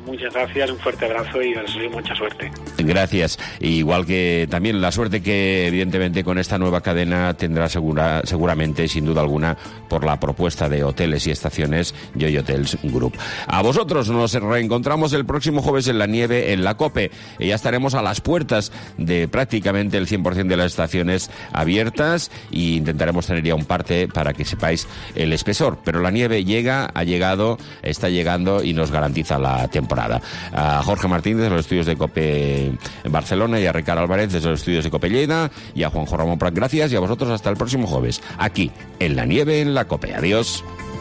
[SPEAKER 3] Muchas gracias, un fuerte abrazo y os deseo mucha suerte.
[SPEAKER 21] Gracias. Igual que también la suerte que evidentemente con esta nueva cadena tendrá segura, seguramente, sin duda alguna, por la propuesta de hoteles y estaciones Joy Hotels Group. A vosotros nos reencontramos el próximo jueves en la nieve en la COPE. Y ya estaremos a las puertas de prácticamente el cien por ciento de las estaciones abiertas e intentaremos tener ya un parte para que sepáis el espesor. Pero la nieve llega, ha llegado, está llegando y nos garantiza la temporada. A Jorge Martínez de los estudios de COPE en Barcelona y a Ricard Álvarez desde los estudios de COPE Lleida y a Juanjo Ramón Prat, gracias, y a vosotros hasta el próximo jueves aquí en la nieve en la COPE. Adiós.